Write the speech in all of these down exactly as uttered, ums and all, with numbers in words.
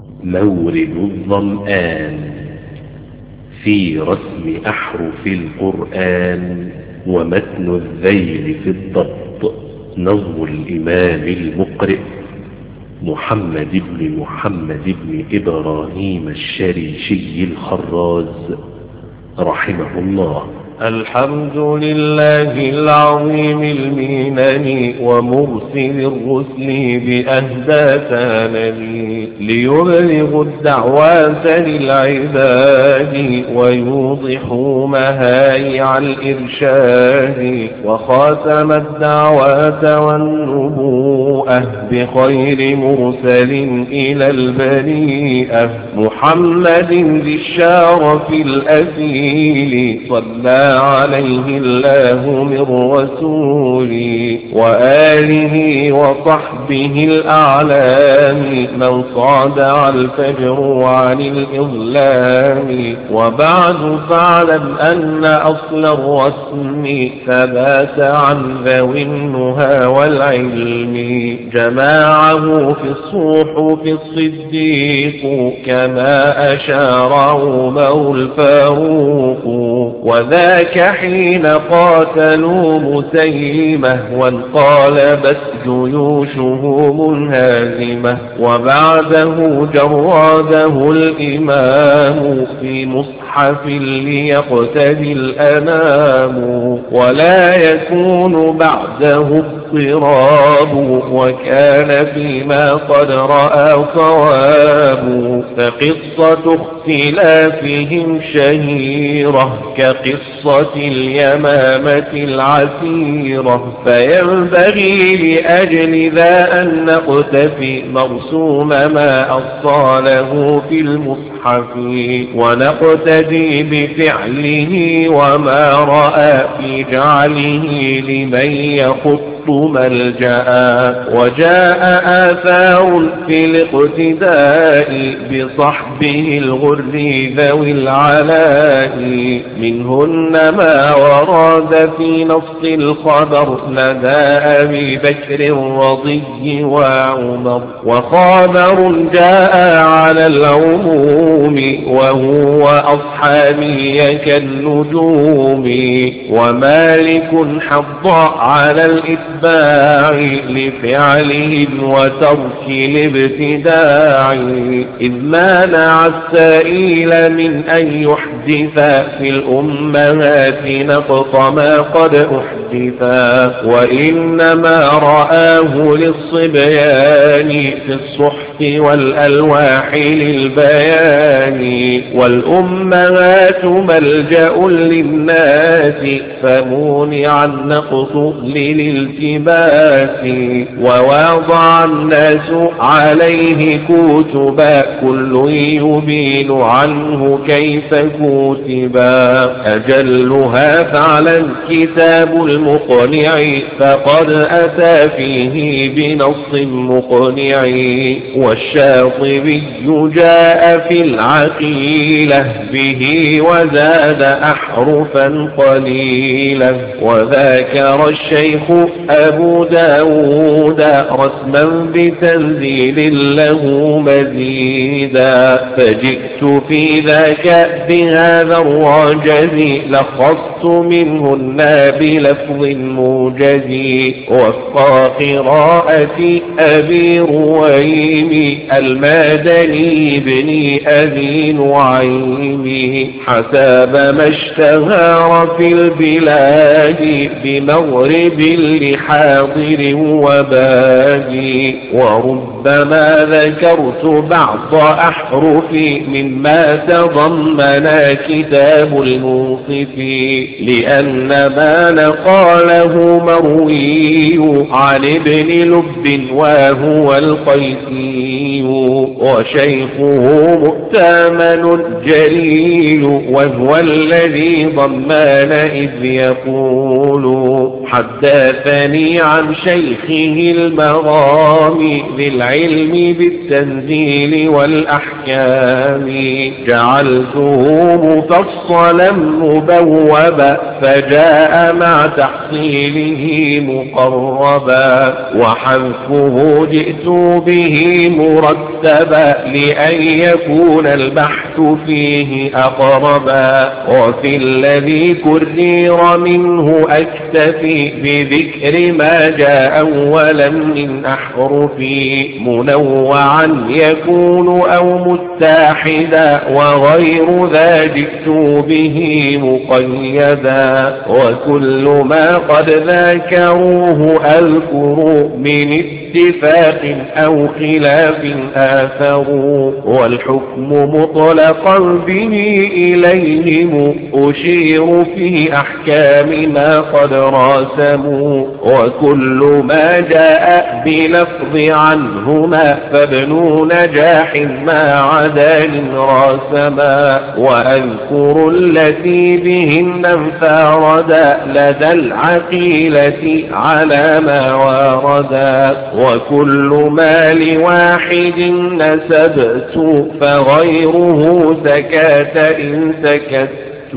مورد الظمآن في رسم أحرف القرآن ومتن الذيل في الضبط. نظم الإمام المقرئ محمد بن محمد بن إبراهيم الشريشي الخراز رحمه الله. الحمد لله العظيم المنن ومرسل الرسل بأهدى ثانني ليبلغ الدعوات للعباد ويوضحوا مهايع الإرشاد وخاتم الدعوات والنبوءة بخير مرسل إلى البريئة محمد ذي الشرف الأثيل صلى عليه الله من رسوله وآله وصحبه الأعلام من صادع الفجر عن الإظلام. وبعد فاعلم أن أصل الرسم ثبات عن ذوي النهى والعلم جماعه في الصحف الصديق كما أشار عمر الفاروق وذاك حين قاتلوا مسيلمة وانقلبت جيوشه منهزمة وبعده جراده الإمام في مصحف ليقتدي الأنام ولا يكون بعده اضطراب وكان فيما قد رأى صواب. فقصة اختلافهم شهيرة كقصة اليمامة العسيرة فينبغي لأجل ذا أن نقتفي مرسوم ما أصاله في المصحف ونقتدي بفعله وما رأى في جعله لمن يخط ملجأ. وجاء آثار في الاقتداء بصحبه الغر ذوي العلاء منهن ما ورد في نص الخبر لدى أبي بكر رضي وعمر وخبر جاء على العموم وهو أصحابي كالنجوم. ومالك حض على الإتباع لفعلهم وترك الابتداع إذ مانع السائل من أن يحدث في الأمهات نقص ما قد أحدثا وإنما رآه للصبيان في الصحف والألواح للبيان والأمهات ملجأ للناس فمونع النقص للالتباس ووضع الناس عليه كتبا كل يبين عنه كيف كتبا أجلها فعلا كتاب المقنع فقد أتى فيه بنص مقنع والشاطبي جاء في العقيلة به وزاد أحرفا قليلا وذاكر الشيخ أبو داود رسما بتنزيل له مزيدا فجئت في ذاك بهذا الرجز لخصت منهن بلفظ موجز وفق قراءة أبي رويم المدني بن أبي نعيم حسب ما اشتهر في البلاد بمغرب لحاضر وبادي وربما ذكرت بعض أحرف مما تضمن كتاب الموصف لأن ما نقاله مروي عن ابن لب وهو القيسي وشيخه مؤتمن جليل وهو الذي ضمان إذ يقول حدثني عن شيخه المغامي ذي العلم بالتنزيل والأحكام جعلته مفصلا مبوبا فجاء مع تحصيله مقربا وحذفه جئت به مرتبا لأن يكون البحث فيه أقربا وفي الذي كرر منه أكتفي بذكر ما جاء أولا من أحرفي منوعا يكون أو متحدا وغير ذا جئت به مقيدا وكل ما قد ذاكروه أذكر من اتفاق أو خلاف آثروا والحكم مطلقا به إليهم أشير في أحكام ما قد راسموا وكل ما جاء بلفظ عنهما فابن نجاح ما عدال راسما وأذكر التي بهن انفاردا لدى العقيلة على ما واردا وكل ما لواحد نسبت فغيره سكات إن سكت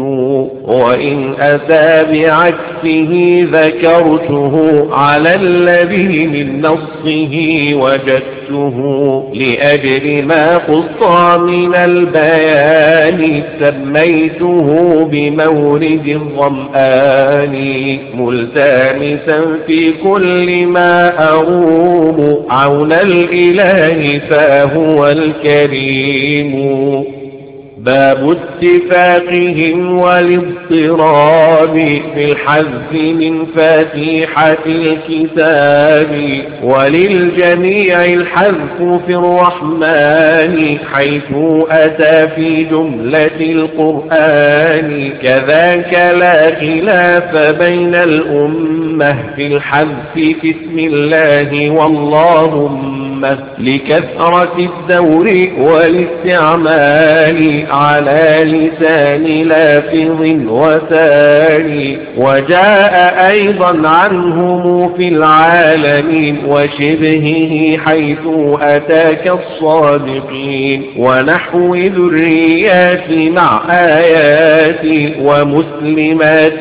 وإن أتى بعكسه ذكرته على الذي من نصه وجدته لأجل ما قص من البيان سميته بمورد الظمآن ملتمسا في كل ما أروم عون الإله فهو الكريم باب اتفاقهم والاضطراب في الحذف من فاتحة الكتاب وللجميع الحذف في الرحمن حيث أتى في جملة القرآن كذاك لا خلاف بين الأمة في الحذف في اسم الله واللهم لكثرة الدور والاستعمال على لسان لافظ وتالي وجاء أيضا عنهم في العالمين وشبهه حيث أتاك الصادقين ونحو ذريات مع آيات ومسلمات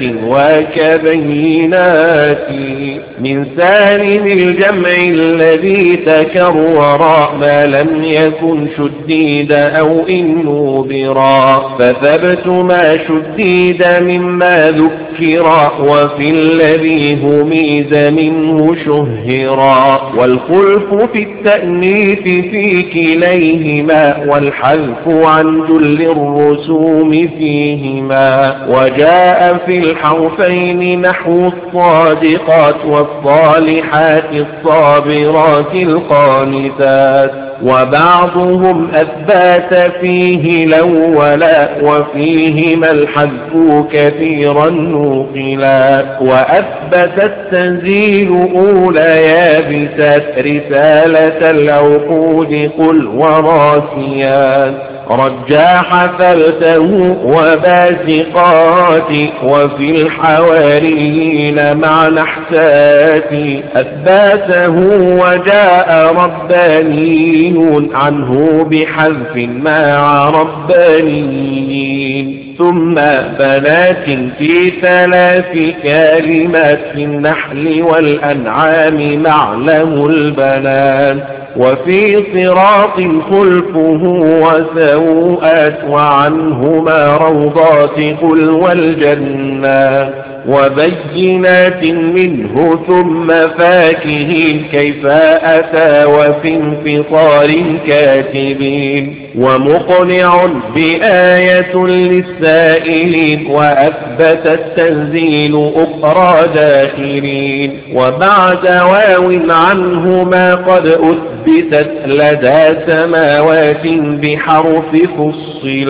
وكبينات من سالم الجمع الذي تكرر وراء ما لم يكن شديد أو إنه برا فثبت ما شديد مما ذكرا وفي الذي هميز منه شهرا والخلف في التأنيث في كليهما والحذف عن جل الرسوم فيهما وجاء في الحرفين نحو الصادقات والصالحات الصابرات القانتات وبعضهم أثبات فيه الأولا وفيهما الحذف كثيرا نوقلا وأثبت التنزيل أولى يابسات رسالة العقود قل وراسيات رجاح فلته وباسقات وفي الحواريين مع نحسات أثباته وجاء ربانيون عنه بحذف مع ربانيين ثم بنات في ثلاث كلمات في النحل والأنعام معلم البنات وفي صراط خلفه وسوءات وعنهما روضات قل والجنات وبينات منه ثم فاكهين كيف أتى وفي انفطار كاتبين ومقنع بآية للسائلين وأثبت التنزيل أخرى داخلين وبعد واو عنهما قد أثبتت لدى سماوات بحرف فصلت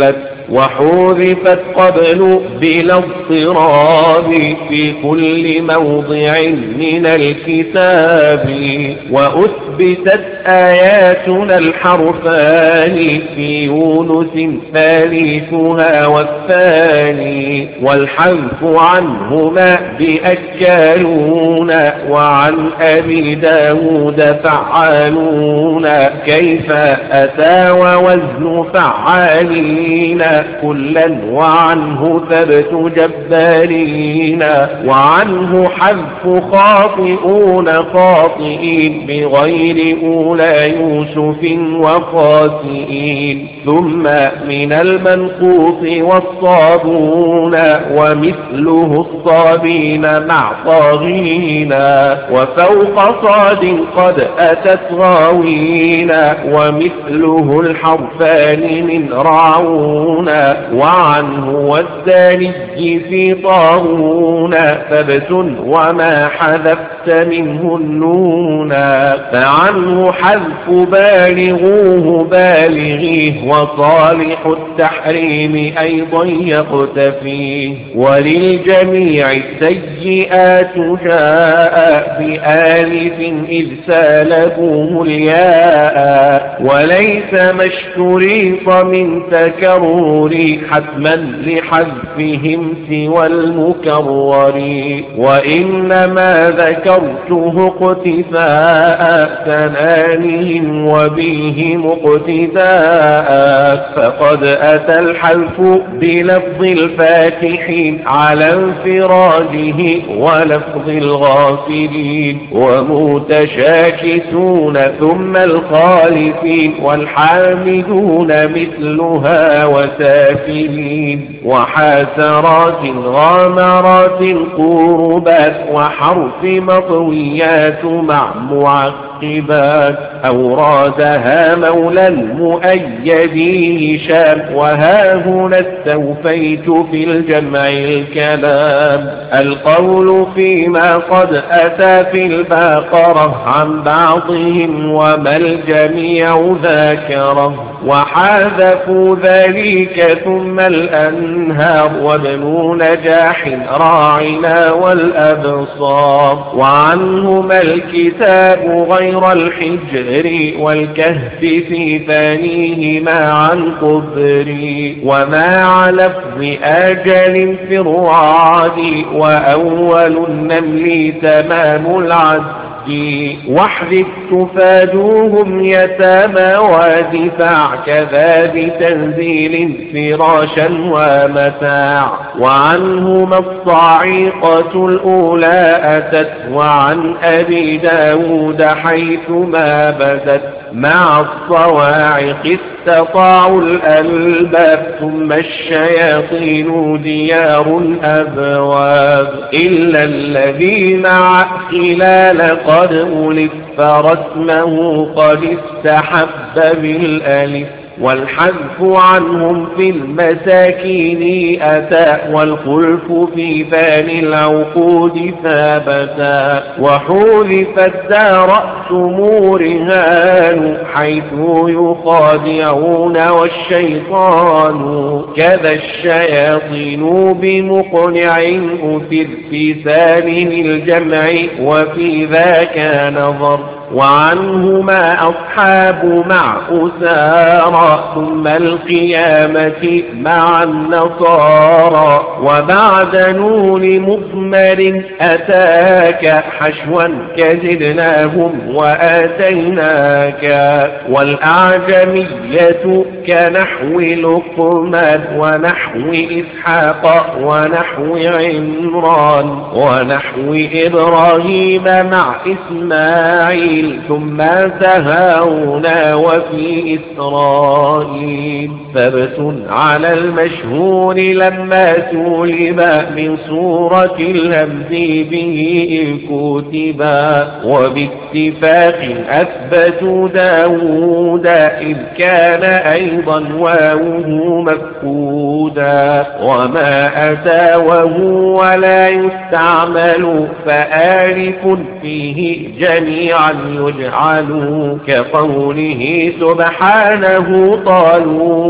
وحذفت قبل بلا اضطراب في كل موضع من الكتاب وأثبتت آياتنا الحرفان في يونس ثالثها والثاني والحذف عنهما بأكالون وعن أبي داود فعالون كيف أتى ووزن فعالين كلا وعنه ثبت جبارين وعنه حذف خاطئون خاطئين بغير أولى يوسف وخاسئين ثم من المنقوص والصابون ومثله الصابين مع طاغين وفوق صاد قد أتت غاوين ومثله الحرفان من راعون وعنه والداني في طاغون ثبت وما حذفت منه النون فعنه حذف بالغوه بالغيه وصالح التحريم أيضا يقتفيه وللجميع السيئات جاء بآلف إذ سالبوه الياء وليس ما اشتريط من تكرر حتما لحذفهم سوى المكرر وإنما ذكرته اقتفاء ثنانهم وبه مقتداء فقد أتى الحذف بلفظ الفاتحين على انفراده ولفظ الغافلين ومتشاكسون ثم الخالفين والحامدون مثلها وسافلين وحاسرات غامرات قربات وحرف مطويات مع معقبات أورادها مولى المؤيد هشام وها هنا استوفيت في الجمع الكلام القول فيما قد أتى في البقرة عن بعضهم وما الجميع ذاكره وحذفوا ذلك ثم الأنهار وابن نجاح راعنا والأبصار وعنهما الكتاب غير الحجر والكهف في ثانيهما عن قبر وما على لفظ آجل في الرعد وأول النمل تمام العد واحذف تفادوهم يتامى ودفاع كذا بتنزيل فراشا ومتاع وعنهما الصاعقة الأولى أتت وعن أبي داود حيثما بدت مع الصواعق استطاعوا الألباب ثم الشياطين ديار أبواب إلا الذي مع خلال قد ألف فرسمه قد استحب بالألف والحذف عنهم في المساكين أتى والخلف في ثاني العقود ثابتا وحذفت ذا رأس مورهان حيث يخادعون والشيطان كذا الشياطين بمقنع أثر في ثاني الجمع وفي ذاك نظر وعنهما أصحاب مع أسارى ثم القيامة مع النصارى وبعد نون مضمر أتاك حشوا كزدناهم وآتيناك والأعجمية كنحو لقمان ونحو إسحاق ونحو عمران ونحو إبراهيم مع إسماعيل ثم سهاون وفي إسرائيل ثبت على المشهور لما سولب من صورة الهمز به كتبا وباتفاق أثبتوا داود إذ كان أيضا واوه مفقودا وما أتى وهو ولا يستعمل فآلف فيه جميعا يجعل كقوله سبحانه طالون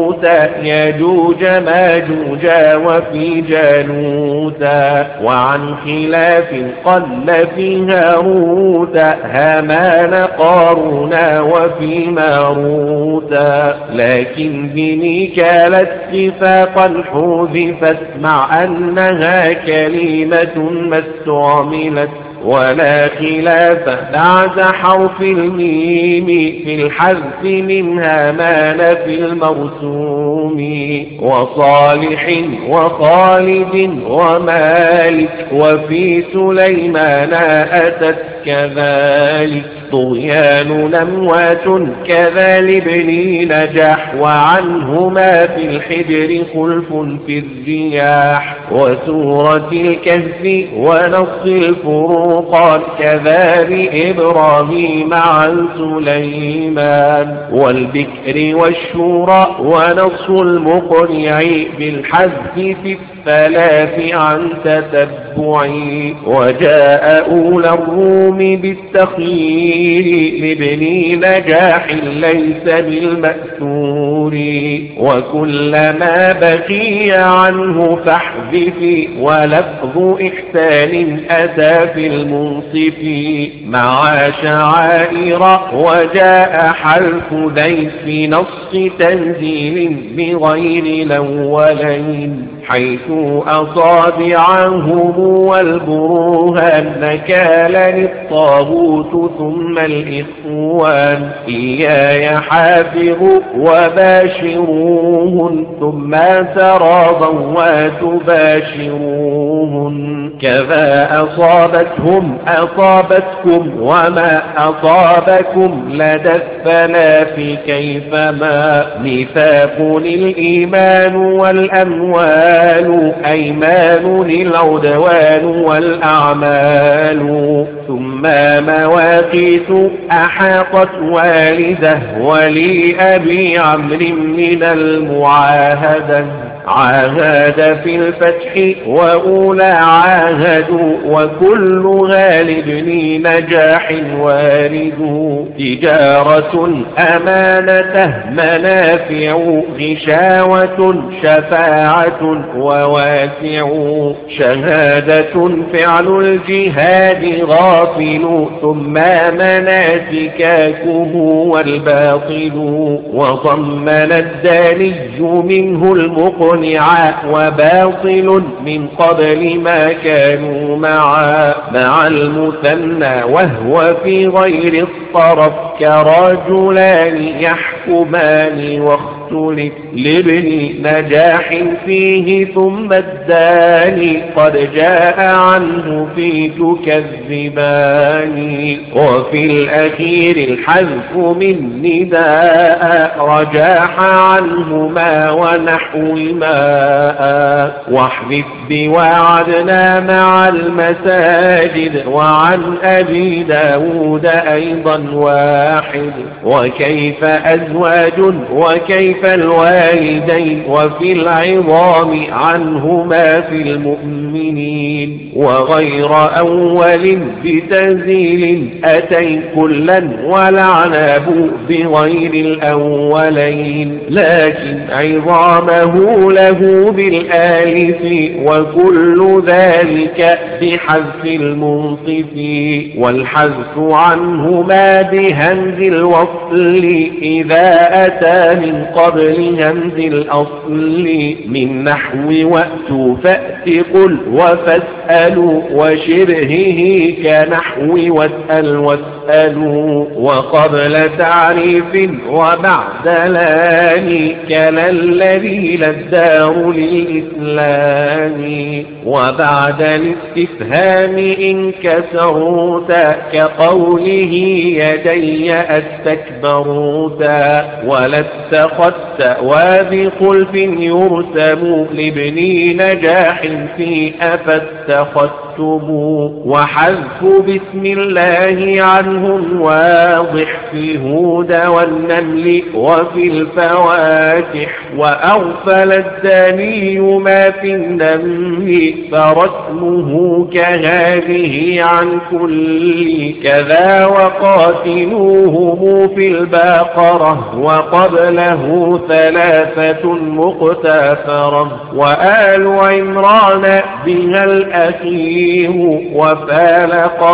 يجوج ماجوج وفي جالوت وعن خلاف قل في هاروت هامان قارون وفي ماروت لكن بميكال اتفاقا حذفت مع أنها كلمة ما استعملت ولا خلاف بعد حرف الميم في الحذف من هامان في المرسوم وصالح وخالد ومالك وفي سليمان أتت كذلك طغيان أموات كذا لابن نجاح وعنهما في الحجر خلف في الرياح وسورة الكهف ونص الفرقان كذا لإبراهيم عن سليمان والبكر والشورى ونص المقنع بالحذف في الثلاث عن تتبع وجاء أولى الروم بالتخيير لابن نجاح ليس بالمأثور وكلما بقي عنه فاحذف ولفظ إحسان أتى في المنصف مع شعائر وجاء حرف ذي في نص تنزيل بغير الأولين حيث أصابعهم والبروهان نكالا للطاغوت ثم الإخوان إياي حافظوا وباشروهن ثم تراضوا وتباشروهن كذا أصابتهم أصابتكم وما أصابكم لدى الثلاث كيفما ميثاق الإيمان والأموال أيمان العدوان والأعمال ثم مواقيت أحاطت والده ولي أبي عمرو من المعاهدة عاهد في الفتح وأولى عاهدوا وكلها لابن نجاح وارد تجارة أمانته منافع غشاوة شفاعة وواسع شهادة فعل الجهاد غافل ثم مناسكاكه والباطل وضمن الداني منه المقنع وباطل من قبل ما كانوا معا مع المثنى وهو في غير الطرف كرجلان يحكمان واختلف لابن نجاح فيه ثم الداني قد جاء عنه في تكذبان وفي الأخير الحذف من نداء رجاح عنهما ونحو ماء واحذف بوعدنا مع المساجد وعن أبي داود أيضا واحد وكيف أزواج وكيف الوالدين وفي العظام عنهما في المؤمنين وغير أول بتنزيل أتي كلا ولعناه بغير الأولين لكن عظامه له بالآلف وكل ذلك بحذف المنصف والحذف عنهما بهمز الوصل إذا أتى من قبل همز الأصل من نحو وأتوا فأت قل وفاسألوا وشبهه كنحو واسأل واسألوا وقبل تعريف وبعد لان كلا الذي للدار للإسلام وبعد الاستفهام إن كسروت كقوله يدي استكبروت ولا اتخذت وبخلف يرسم لابن نجاح في أفاتخذتم وحذف بسم الله عنهم واضح في هود والنمل وفي الفواتح وأغفل الداني ما في النمل فرسمه كهذه عن كل كذا وقاتلوهم في البقرة وقبله ثلاثة مقتفرة وآل عمران بها الأخير وفال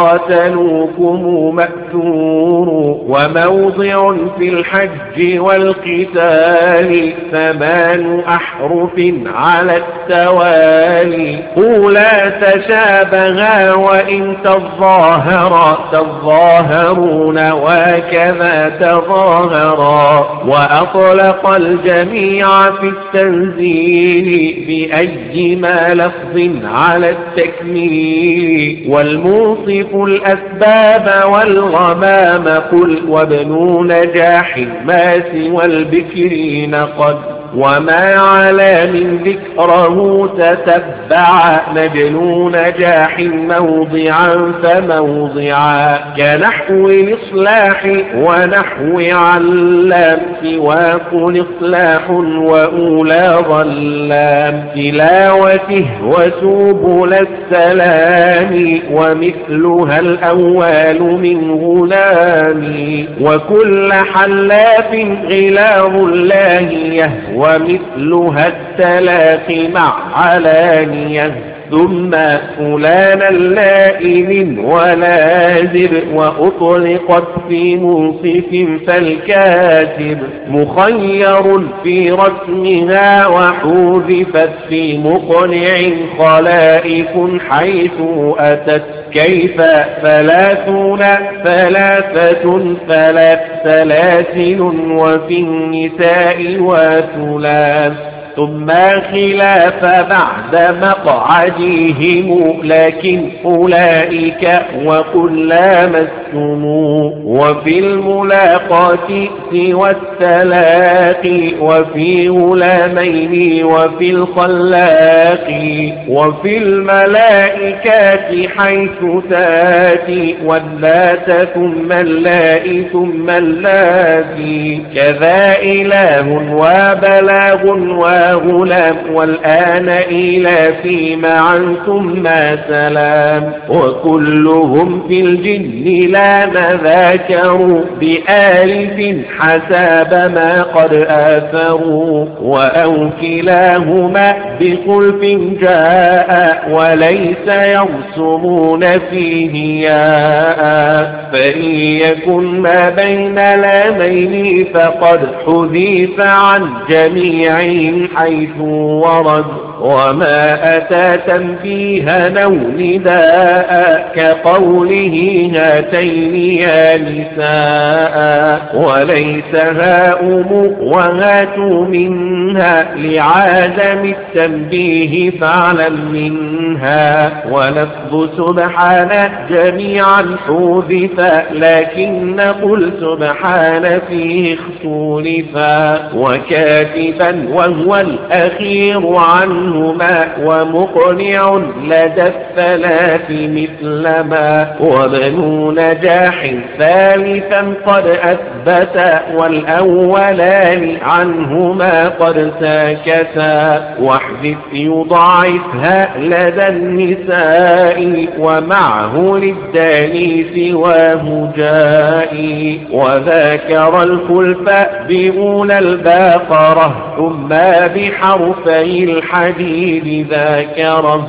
قاتلوكم مأثور وموضع في الحج والقتال ثمان أحرف على التوالي قولا تشابها وإن تظاهرا تظاهرون وكذا تظاهرا وأطلق الجميع في التنزيل بأيما لفظ على التكميل والموصف الأسباب والغمام قل وابن نجاح ما سوى البكرين قد وما على من ذكره تتبع نجل نجاح موضعا فموضعا كنحو الإصلاح ونحو علام سواق الإصلاح وأولى ظلام تلاوته وسبل السلام ومثلها الأول من غلام وكل حلاف غلاظ الله يهوى ومثلها التلاقي مع علانية ثم فلانا لائم ولازم وأطلقت في منصف فالكاتب مخير في رسمها وحذفت في مقنع خلائف حيث أتت كيف ثلاثون ثلاثة ثلاث سلاسل وفي النساء وثلاث ثم خلاف بعد مقعدهم لكن أولئك وقل لامستم وفي الملاقات سوى التلاقي وفي غلامين وفي الخلاق وفي الملائكات حيث تاتي واللات ثم اللائي ثم اللاتي كذا إله وبلاغ و غلام والآن إلى في معا ثم سلام وكلهم في الجن لا نذاكروا بآلف حساب ما قد آثروا وأو كلاهما بخلف جاء وليس يرسمون فيه ياء فإن يكن ما بين لامين فقد حذف عن جميعهم حيث ورد وما أتى تنبيها نو نداء كقوله هاتين يا نساء وليس هاؤم وهاتوا منها لعادم التنبيه فاعلم منها ولفظ سبحان جميعا حذفا لكن قل سبحان فيه اختلفا وكاتبا وهو الأخير عنهما ومقنع لدى الثلاث مثل ما وابن نجاح ثالثا قد أثبت والأولان عنهما قد ساكتا واحذف يضاعفها لدى النساء ومعه للداني سواه جائي وذاكر الخلف بأولى الباقرة ثم بحرفي الحديد ذاكره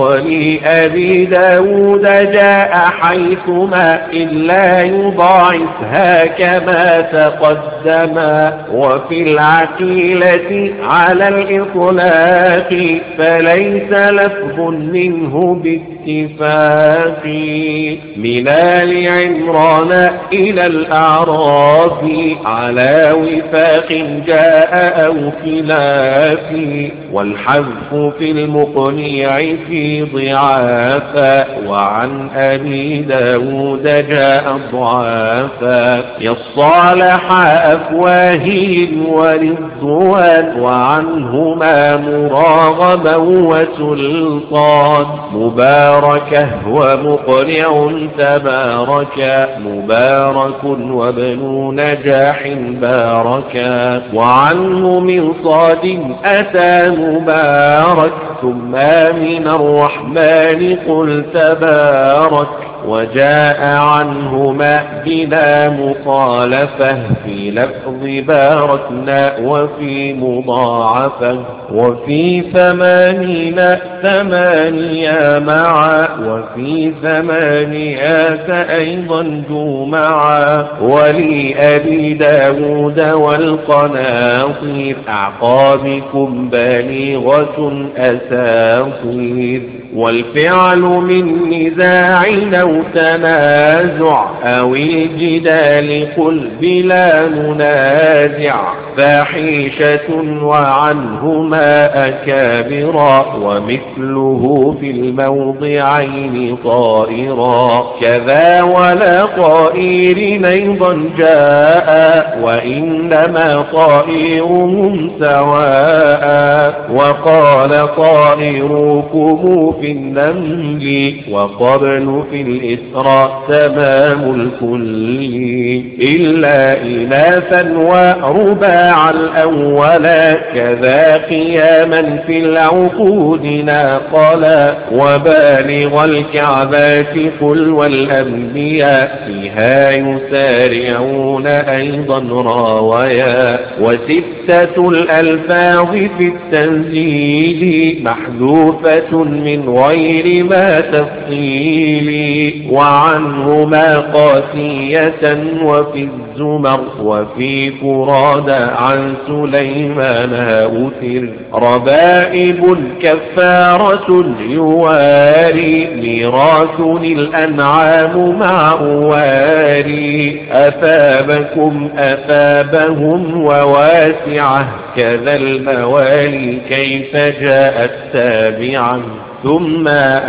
ولأبي داود جاء حيثما إلا يضاعفها كما تقدما وفي العقيلة على الإطلاق فليس لفظ منه باتفاق من آل عمران إلى الأعراف على وفاق جاء أو خلاف والحذف في المقنع في ضعافا وعن أبي داود جاء ضعافا يصالح أفواههم ورضوان وعنهما مراغما وسلطان مباركة ومقنع تباركا مبارك وابن نجاح باركا وعنه من صاد أتى مبارك ثم من الرحمن قل تبارك وجاء عنهما بلا مخالفة في لفظ باركنا وفي مضاعفة وفي ثمانين ثمانية معا وفي ثمانيات أيضا جمعا ولأبي داود والقناطير أعقابكم بالغة أساطير والفعل من نزاع أو تنازع أو الجدال قل بلا منازع فاحشة وعنهما أكابرا ومثله في الموضعين طائرا كذا ولا طائر أيضا جاء وإنما طائرهم سواء وقال طائركم في النمل وقبل في الإسراء تمام الكل إلا إناثا ورباع الأول كذا قياما في العقود ناقلا وبالغ الكعبات قل والأنبياء فيها يسارعون أيضا راويا وستة الألفاظ في التنزيل محذوفة من غير ما تفصيل وعنهما قاسية وفي الزمر وفي فراد عن سليمان أثر ربائب كفارة يواري ميراث الأنعام مع أواري أثابكم أثابهم وواسعة كذا الموالي كيف جاءت تابعا ثم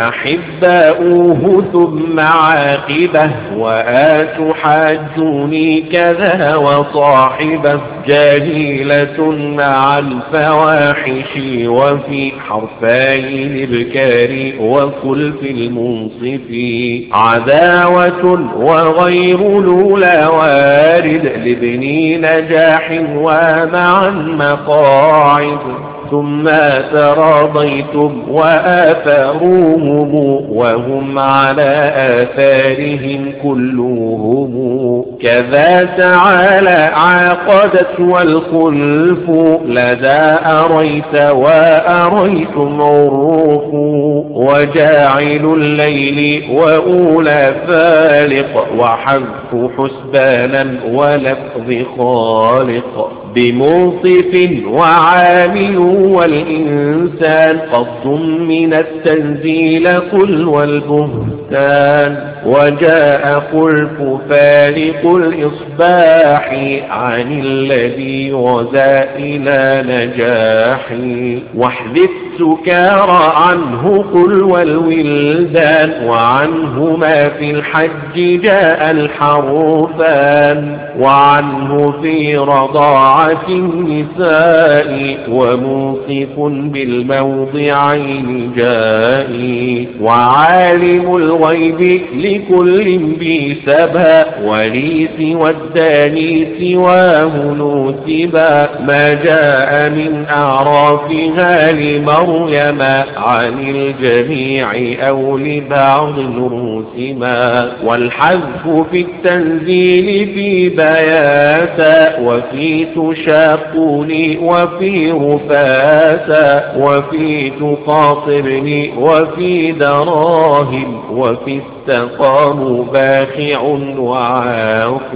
أحباؤه ثم عاقبه وآت حاجوني كذا وصاحبه جاهلة مع الفواحش وفي حرفي الإبكار وكل في المنصف عداوة وغير لولا وارد لابن نجاح ومعا مقاعد ثم تراضيتم وآثاروهم وهم على آثارهم كلهم كذا تعالى عاقدت والخلف لدى أريت وأريتم عروف وجاعل الليل وأولى فالق وحذف حسبانا ولفظ خالق بمنصف وعامل والإنسان قد من التنزيل قل والبهتان وجاء خلف فالق الإصباح عن الذي غزا إلى نجاح واحذف سكارى عنه قل والولدان وعنهما في الحج جاء الحرفان وعنه في رضاعة النساء وموصف بالموضعين جائي وعالم الغيب لكل بسبا ولي سوى الداني سواه نوسبا ما جاء من أعرافها لمريم عن الجميع أو لبعض رسما والحذف في التنزيل في بياتا وفي تشاقوني وفي رفاتا وفي تخاطبني وفي دراهم وفي استقاموا باخع وعاق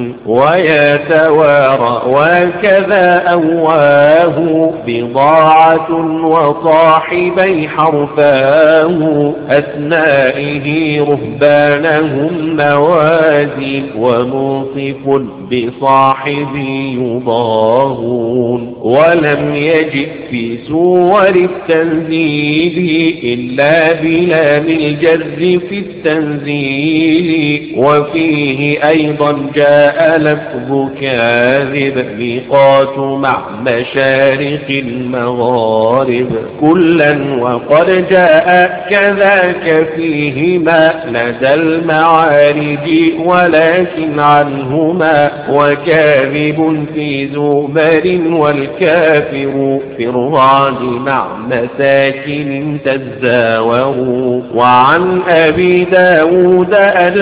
ويتوارى وكذا أواه بضاعة وصاحبي حرفاه أثنائه رهبانهم موازين وموصف بصاحبي يضاهون ولم يجد في سور التنزيل إلا بلام الجر في التنزيل وفيه أيضا جاء لفظ كاذب ميقات مع مشارق المغارب كلا وقد جاء كذاك فيهما لدى المعارج ولكن عنهما وكاذب في زمر والكافر في الرعد مع مساكن تزاوروا وعن أبي داود داود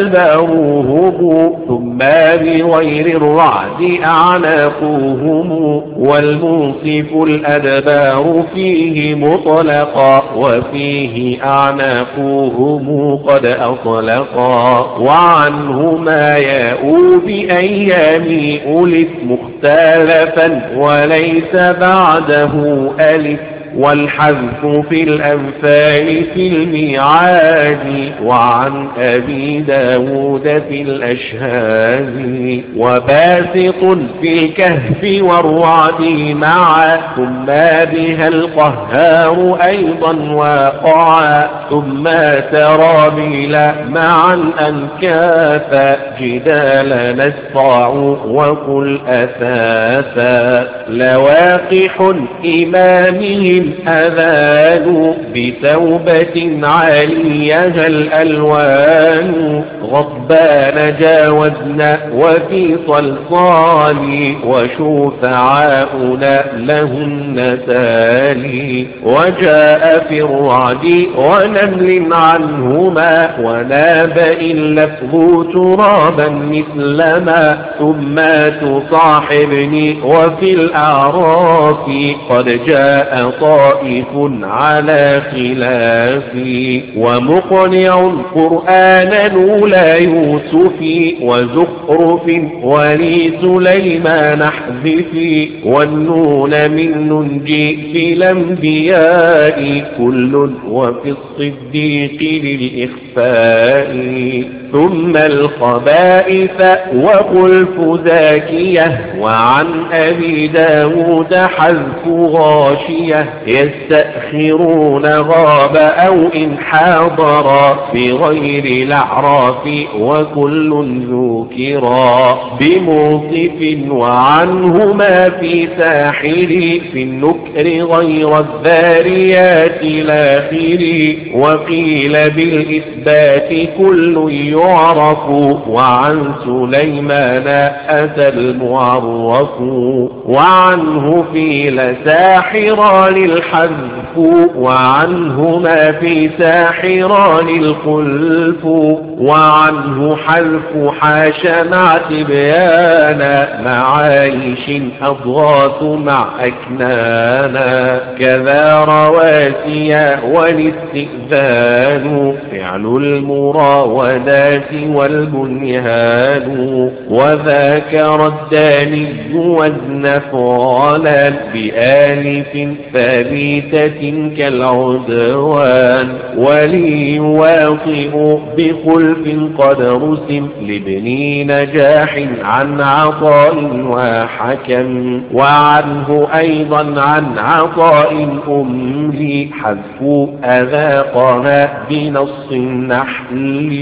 أدبروهم ثم بغير الرعد أعناقوهم والمنصف الأدبار فيه مطلقا وفيه أعناقوهم قد أطلقا وعنهما ياءوا بأيام ألف مختلفا وليس بعده ألف والحذف في الأنفال في الميعاد وعن أبي داود في الأشهاد وباسط في الكهف والرعد معا ثم بها القهار أيضا واقعا ثم ترابيل معا أنكافا جدال نسطع وقل أثاثا لواقح إمامهم أذان بتوبة عاليها الألوان غضبان جاوزنا وفي صلصال وشفعاؤنا لهن تالي وجاء في الرعد ونمل عنهما ونابئ اللفظ ترابا مثلما ثم تصاحبني وفي الأعراف قد جاء طائف على خلافي ومقنع القرآن نولى يوسف وزخرف ولي سليمان احذفي والنون من ننجي في الأنبياء كل وفي الصديق للإخفاء ثم الخبائث وخلف زاكية وعن أبي داود حذف غاشية يستأخرون غاب أو إن حاضرا بغير الأعراف وكل ذكرا بموصف وعنهما في ساحر في النكر غير الذاريات الآخر وقيل بالإثبات كل يعرف وعن سليمان أتى المعرف وعنه في لساحران الحذف وعنهما في ساحران الخلف وعنه حذف حاش مع تبيانا مع عيش أضغاث مع أكنانا كذا رواسيا والاستئذان فعل المراودات والبنيان وذاك رداني وزن فعلا بآلف ثابتة كالعدوان ولي يواطئ بخلف قد رسم لابن نجاح عن عطاء وحكم وعنه أيضا عن عطاء أملي حذف أذاقها بنص النحل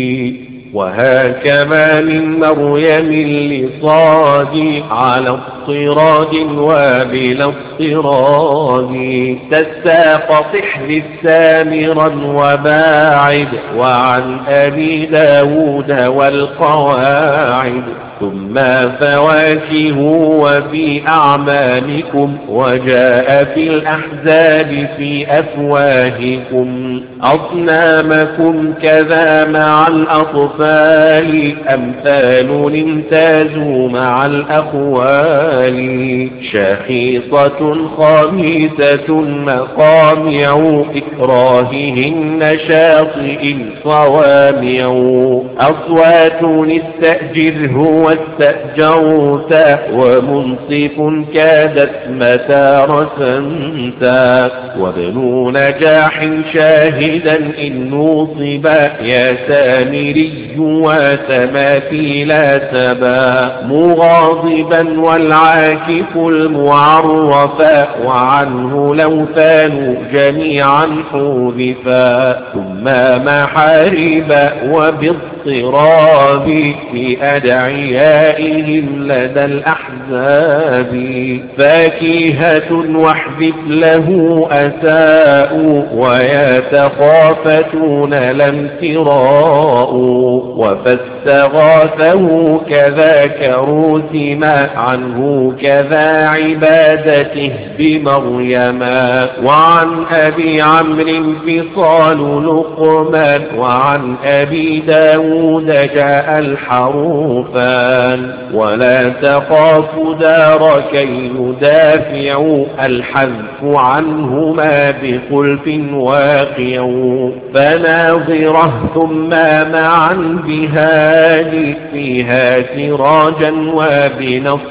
وهكما من مريم لصاد على اضطراد وبلا اضطراد تساق صحر سامرا وباعد وعن أبي داود والقواعد ثم فواكه وفي أعمامكم وجاء في الأحزاب في أفواهكم أصنامكم كذا مع الأطفال أمثال امتازوا مع الأخوال شخيصة خامسة مقامع إكراههن شاطئ صوامع أصوات استأجره واستأجرت ومنصف كادت متى رسمتا وابن نجاح شاهدا إن نوصب يا سامري وتماثيلا تبا مغاضبا والعاكف المعرفا وعنه لو ثانوا جميعا حذفا ثم محارب وباضطراب في أدعيائهم لدى الأحزاب فاكهة واحذف له أساء ويتخافتون لم تراء وفس واستغاثه كذاك روسما عنه كذا عبادته بمريما. وعن أبي عمرو فصال لقمان وعن أبي داود جاء الحروفان. ولا تخاف دار كي يدافع الحذف عنهما بخلف واقع. فناظرة ثم معا بهادي فيها سراجا وبنص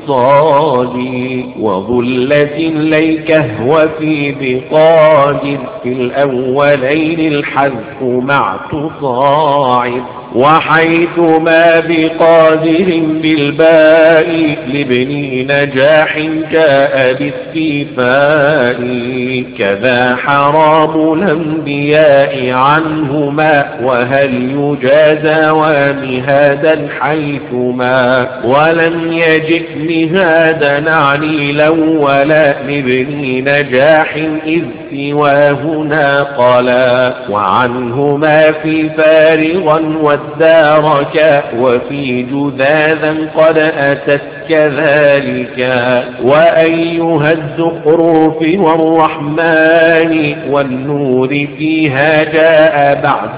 صادي. وظلة ليكه وفي بقادر في الأولين الحذف مع تصاعد. وحيثما بقادر بالباء لابن نجاح جاء باستيفاء. كذا حرام الأنبياء عنهما وهل يجازى ومهادا حيثما. ولم يجئ مهادا نعني لو ولا لابن نجاح إذ سواهنا قلا. وعنهما في فارغا والدارك وفي جذاذا قد أتت كذلك. وأيها الزخرف والرحمن والنور فيها جاء بعد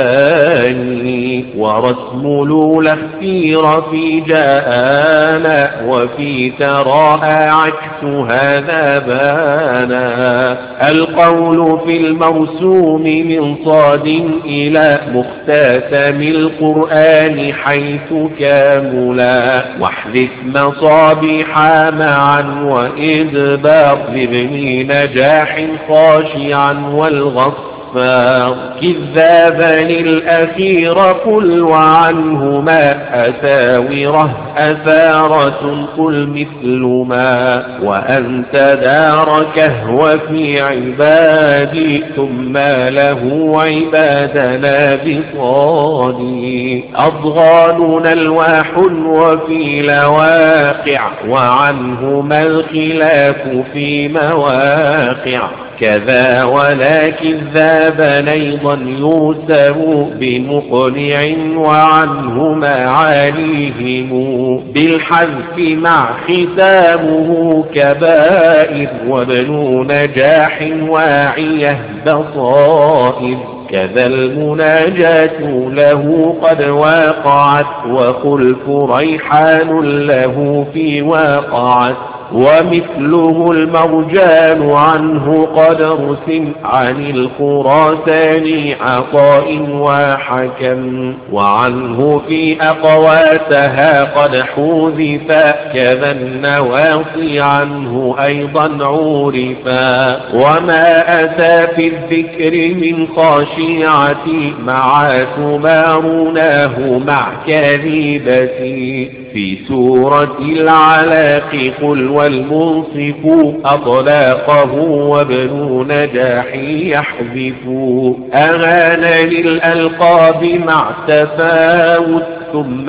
الثاني. ورسم لولا اختير في جاءنا وفي تراءى عكس هذا بانا. القول في المرسوم من صاد إلى مختتم القرآن حيث كاملا. واحذف مصابيح معا وإدبار لابن نجاح خاشعا والغصفار. كذابا الأخير قل وعنهما أساوره أثارة قل مثل ما. وأنت داركه وفي عبادي ثم له عبادنا بصادي. أضغاننا الواح وفي لواقع وعنهما الخلاف في مواقع. كذا ولكن ذابا أيضا يوسم بمقنع وعنهما عليهم بالحذف مع ختامه كبائر. وابن نجاح واعيه بصائر. كذا المناجاة له قد واقعت وخلف ريحان له في واقعت. ومثله المرجان عنه قد رسم عن الخراسان عطاء وحكم. وعنه في أقواتها قد حذفا كذا النواصي عنه أيضا عورفا. وما أتى في الذكر من خاشعة مع تمارناه مع كذبتي. في سورة العلاق قل والمنصف أطلاقه وابن نجاح يحذف. أغان للألقاب مع تفاوت ثم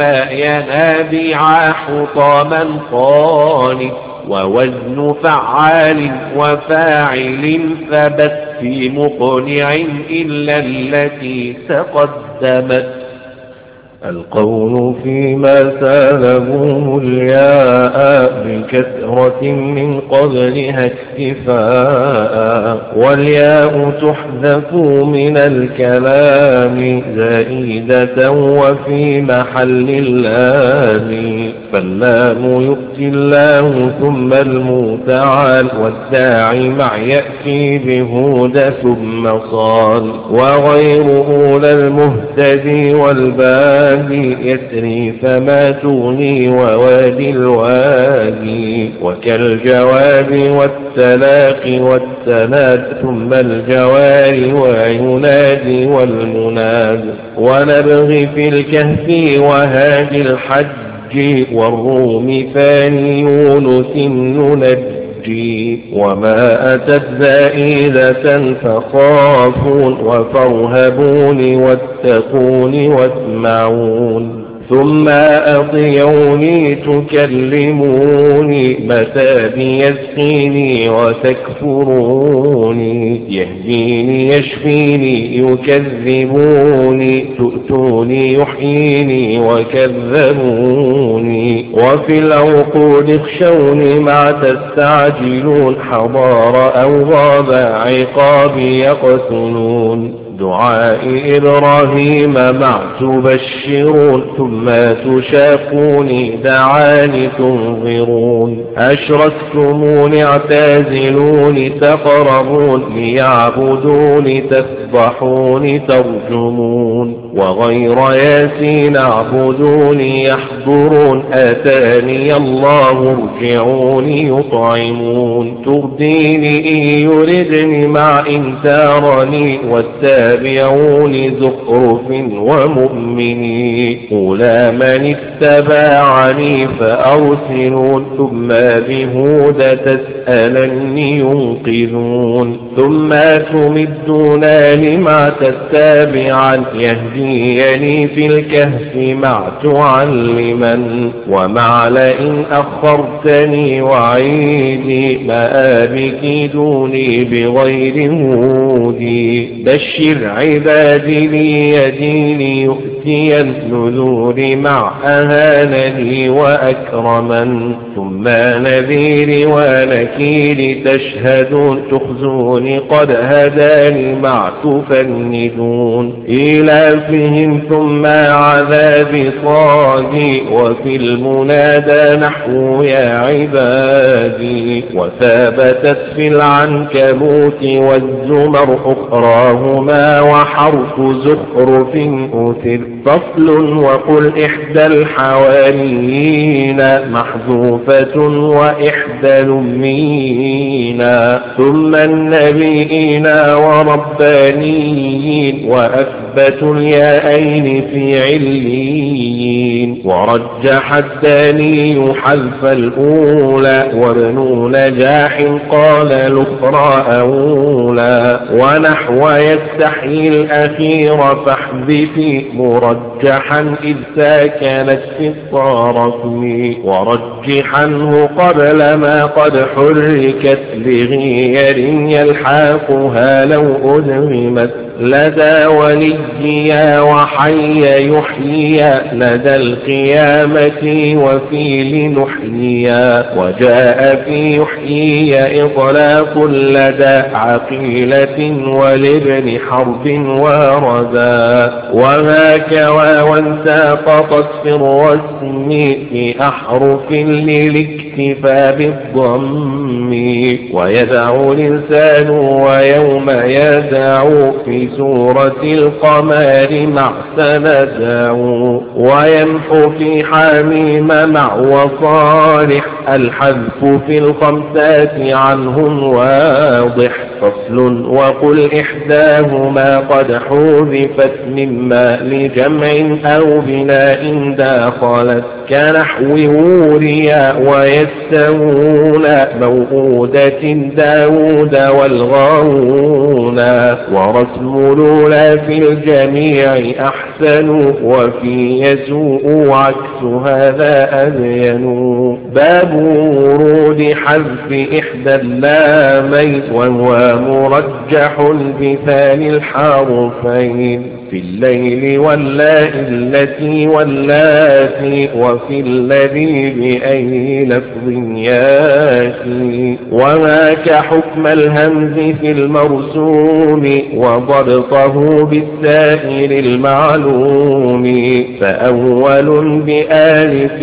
ينابع حطاما خالف. ووزن فعال وفاعل ثبت في مقنع إلا التي تقدمت. القول فيما سالبوه الياء بكثرة من قبلها اكتفاء. والياء تحذف من الكلام زائدة وفي محل اللام. فاللام يؤتي الله ثم المتعال والداعي مع يأتي بهود ثم صال. وغير أولى المهتدي والبال يسري فما تغني ووادي الوادي. وكالجواب والتلاقي والتناد ثم الجوار وينادي والمناد. ونبغي في الكهف وهادي الحج والروم ثاني يونس ننجي. وما أتت زائدة فخافون وفارهبون واتقون واسمعون. ثم أطيعوني تكلموني متى بيسقيني وتكفروني يهديني يشفيني يكذبوني تؤتوني يحييني وكذبوني وفي العقود اخشوني ما تستعجلون حضار أو غاب عقابي يقتلون دعاء إبراهيم مع تبشرون ثم تشاقوني دعاني تنظرون أشركتموني اعتازلوني تقربون ليعبدوني تسبحوني ترجمون وغير ياسين اعبدوني يحضرون آتاني الله ارجعوني يطعمون ترديني إن يردني مع إن تارني والتابعون زخرف ومؤمنين أولى من اتبعني فأرسلون ثم بهود تسألني ينقذون ثم تمدونني مع تتابعا يهديني في الكهف مع تعلما ومع لئن أخرتني وعيدي مآبك دوني بغير هودي بشر عبادي لي يديني يؤتي النذور مع أهانني وأكرما ثم نذير ونكير تشهدون تخزوني قد هداني مع تفندون إلافهم ثم عذاب صادي وفي المنادى نحو يا عبادي وثابتت في العنكبوت والزمر أخراهما وحرف زخرف أثر فصل وقل إحدى الحواريين محذوفة وإحدى الأمين ثم النبيين وربانيين وأثبت الياءين في عليين ورجح الثاني حذف الأولى وابن نجاح قال الأخرى أولى ونحو يستحيي الأخير فاحذفي مرجحا إذ ساكنت في الطرفم ورجحنه قبل ما قد حركت لغير يلحاقها لو أدغمت لدى وليا وحي يحيي لدى القيامة وفي لنحييا وجاء في يحيي إطلاق لدى عقيلة ولابن حرب وردا وهاك واوا ساقطت في الرسم في أحرف للاكتفاء بالضم ويدعو الإنسان ويوم يدعو في سورة القمر مع سندعو ويمحو في حميم مع وصالح الحذف في الخمسات عنهم واضح فصل وقل إحداهما قد حذفت مما لجمع أو بناء داخلت كنحو وريا ويستوون موؤودة داود والغاوون ورسم لولا في الجميع أحسن وفي يسوء عكس هذا أبين باب ورود حذف إحدى اللامين وهو مرجح بثاني الحرفين في الليل واللاء التي واللاتي وفي الذي بأي لفظ ياتي وهاك حكم الهمز في المرسوم وضبطه بالسائر المعلوم فأول بآلف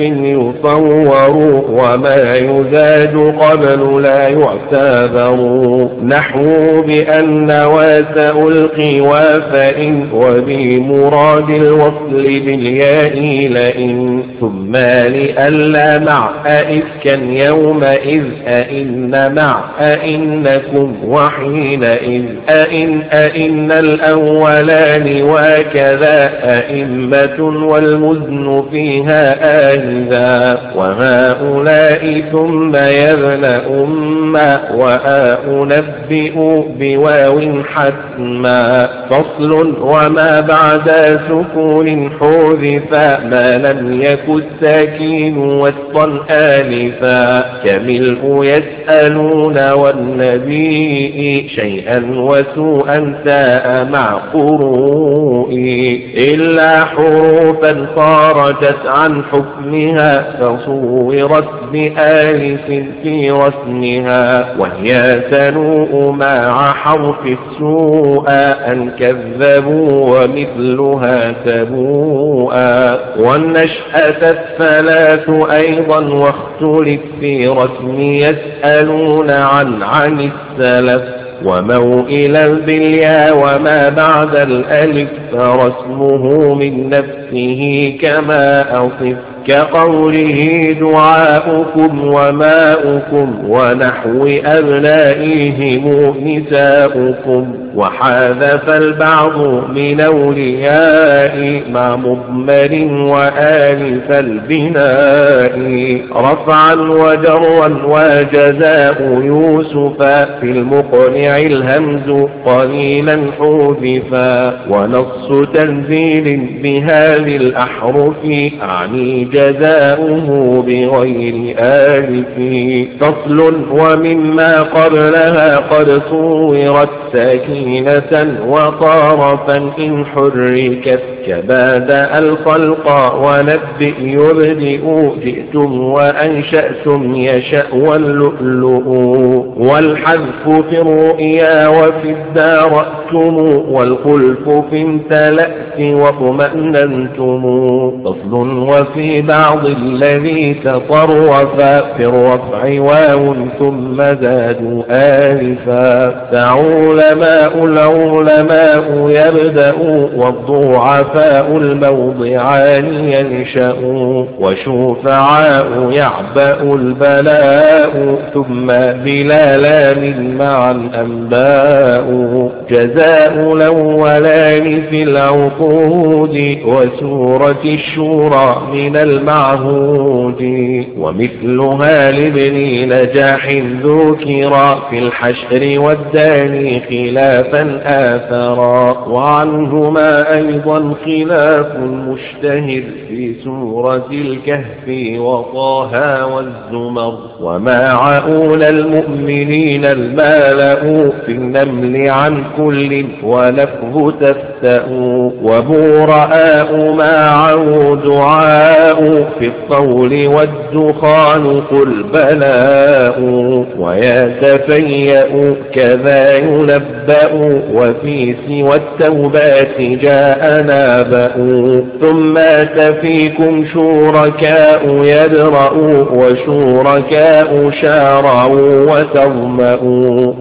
يصور وما يزاد قبل لا يعتبر نحو بأن وسألقي وفإن وبمراد الوصل بالياء لئن ثم لألا مع أئفكا يومئذ أئن مع أئنكم وحينئذ أئن أئن الأولان وكذا أئمة والمزن فيها آهذا وهؤلاء ثم يبن أم ضما وأنبئ بواو حتما. فصل وما بعد سكون حذفا ما لم يكن الساكين وسطا آلفا كملء يسألون والنبي شيئا وسوءا ساء مع قروء إلا حروفا خرجت عن حكمها فصورت بآلف في رسمها وهي تنوء مع حرف السوء أن كذبوا ومثلها تبوءا. والنشأة الثلاث أيضا واختلف في رسم يسألون عن عن السلف وموئلا بالياء وما بعد الألف فرسمه من نفسه كما أصف كقوله دعاؤكم وماؤكم ونحو أبنائهم نساؤكم. وحذف البعض من أولياء مع مضمر وآلف البناء رفعا وجرا وجزاء يوسف في المقنع الهمز قليلا حذفا. ونص تنزيل بهذه الأحرف أعني جزاؤه بغير آلف. فصل ومما قبلها قد صورت ساكنة وطرفا إن حركت كبادأ الخلق ونبئ يبدئ جئتم وأنشأتم يشأ واللؤلؤ. والحذف في الرؤيا وفي الدارأتم والخلف في امتلأت واطمأننتم. فصل وفي بعض الذي تطرف في الرفع واو ثم زادوا آلفا فعلماء العلماء يبدأ والضعفاء الموضعان ينشأ وشفعاء يعبأ البلاء ثم بلا لام معا أنباء. جزاء الأولان في العقود وسورة الشورى من المعهود ومثلها لابن نجاح ذكرا في الحشر والداني خلافا آثرا. وعنهما أيضا خلاف مشتهر في سورة الكهف وطه والزمر. ومع أولى المؤمنين المالأ في النمل عن كل ولفظ تفتأ. وبوراء معه دعاء في الطول والدخان قل بلاء. ويتفيأ كذا ينبأ وفي سوى التوبات جاء نابأ. ثم تفيكم شركاء يدرأ وشركاء شارعوا وتظمأوا.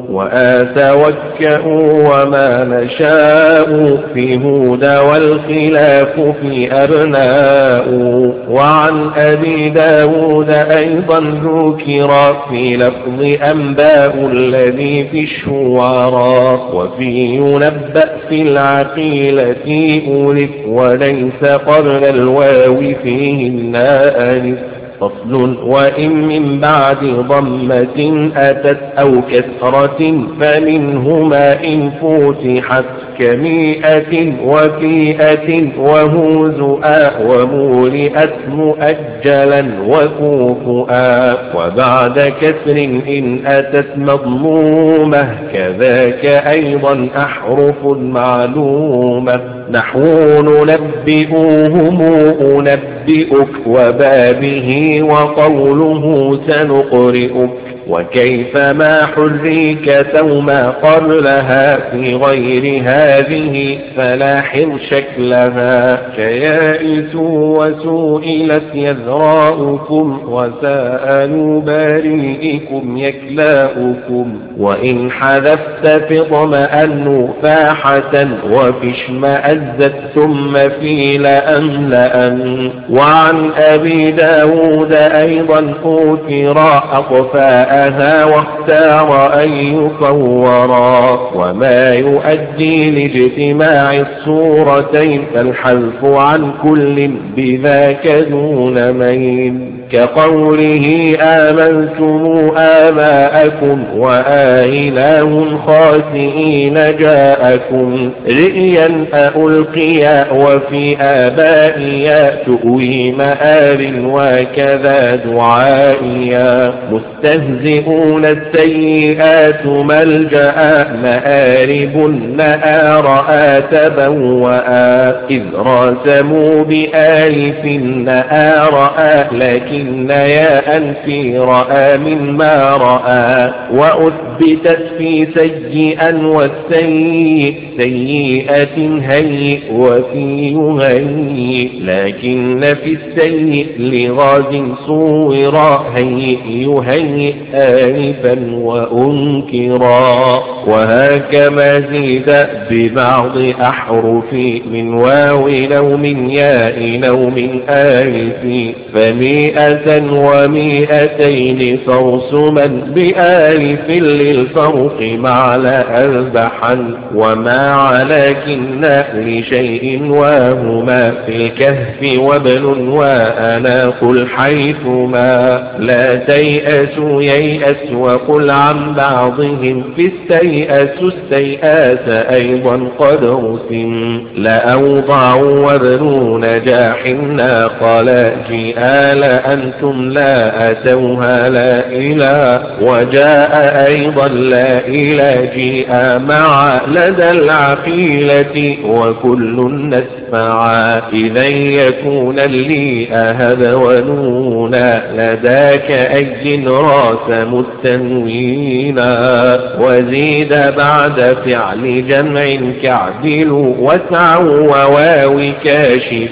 وآتوكأوا وما نشاء في هدى والخلاف في أبناء. وعن أبي داود أيضا ذكر في لفظ أنباء الذي في الشعراء. وفي ينبأ في العقيلة أولف وليس قبل الواو فيهن ألف. فصل وإن من بعد ضمة أتت أو كسرة فمنهما إن فتحت كمئة وفيئة وهوزؤا ومولئت مؤجلا وكوفؤا. وبعد كسر إن أتت مضمومة كذاك أيضا أحرف معلومة نحو ننبئوهم أنبئك وبابه وقوله سنقرئك. وكيف ما حريك ثم قبلها في غير هذه فلاحظ شكلها كيائس وسئلت يذراؤكم وسألوا بارئكم يكلاؤكم. وإن حذفت في ضمأن فاحة وفي اشمأزت ثم في لأن لأن. وعن أبي داود أيضا أوثر أقفاء واختار أن يصورا. وما يؤدي لاجتماع الصورتين فالحذف عن كل بذاك دون مين. كقوله آمنتم آباءكم وآله خاسئين جاءكم رئيا ألقيا وفي آبائيا تؤوي مآب وكذا دعائيا مستهزئون السيئات ملجأ مآرب النآر آتبوأ إذ راسموا بآلف النآر لكن ياء في رأى مما رأى وأثبتت في سيئا والسيء سيئة هيئ وفي يهيئ لكن في السيء لغاز صورا هيئ يهيئ آنفا وأنكرا وهكما زيد ببعض أحرف من واو أو من ياء أو من آلف فمئة ومئتين فرسما بآلف للفرق مع لأذبحا وما ولكن لشيء وهما في الكهف وابن وأنا قل حيثما لا تيأسوا ييأس وقل عن بعضهم في السيئة السيئات أيضا قد رسم لأوضعوا وابن نجاح ناقلا جئال أنتم لا أتوها لا إله وجاء أيضا لا إله جيء مع لدى العقيلة وكل نسمع إذا يكون لي أهب ونونا لداك أي راسم التنوينا وزيد بعد فعل جمع كعدل وسعوا وواو كاشف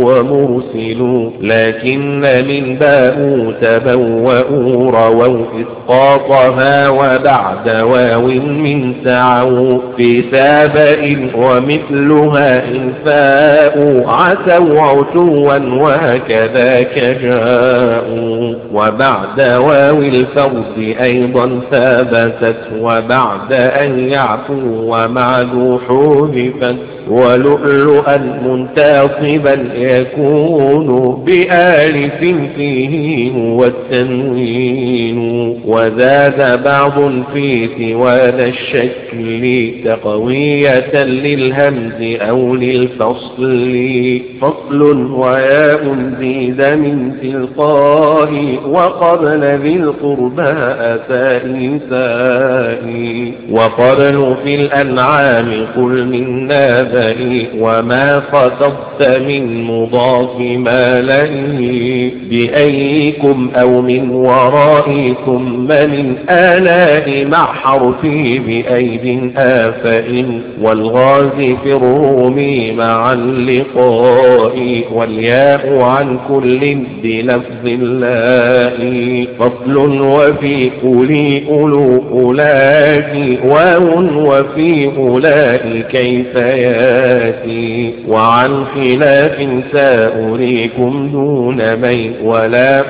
ومرسل لكن من باء تبوأوا رووا إسقاطها وبعد واو من سعوا في سابئ ومثلها إن فاءوا عتوا عتوا وهكذاك جاءوا وبعد واو الفرد أيضا ثابتت وبعد أن يعفوا ومع ذو حذفت ولؤلؤا منتصبا يكون بآلف فيه والتنوين وزاد بعض في سواد الشكل تقوية للهمز أو للفصل فصل وياء زيد من تلقاء وقبل ذي القربى أتاء سائي وقبل في الأنعام قل من نابئ وما خطبت من مضاف ما لئي بأيكم أو من ورائكم من آلاء مع حرفي بأيد آفئ والغاز في الروم مع اللقاء والياء عن كل بلفظ الله فصل وفي أولي أولو أولاك واو وفي أولئك كيف ياتي وعن خلاف سأريكم دون مي ولا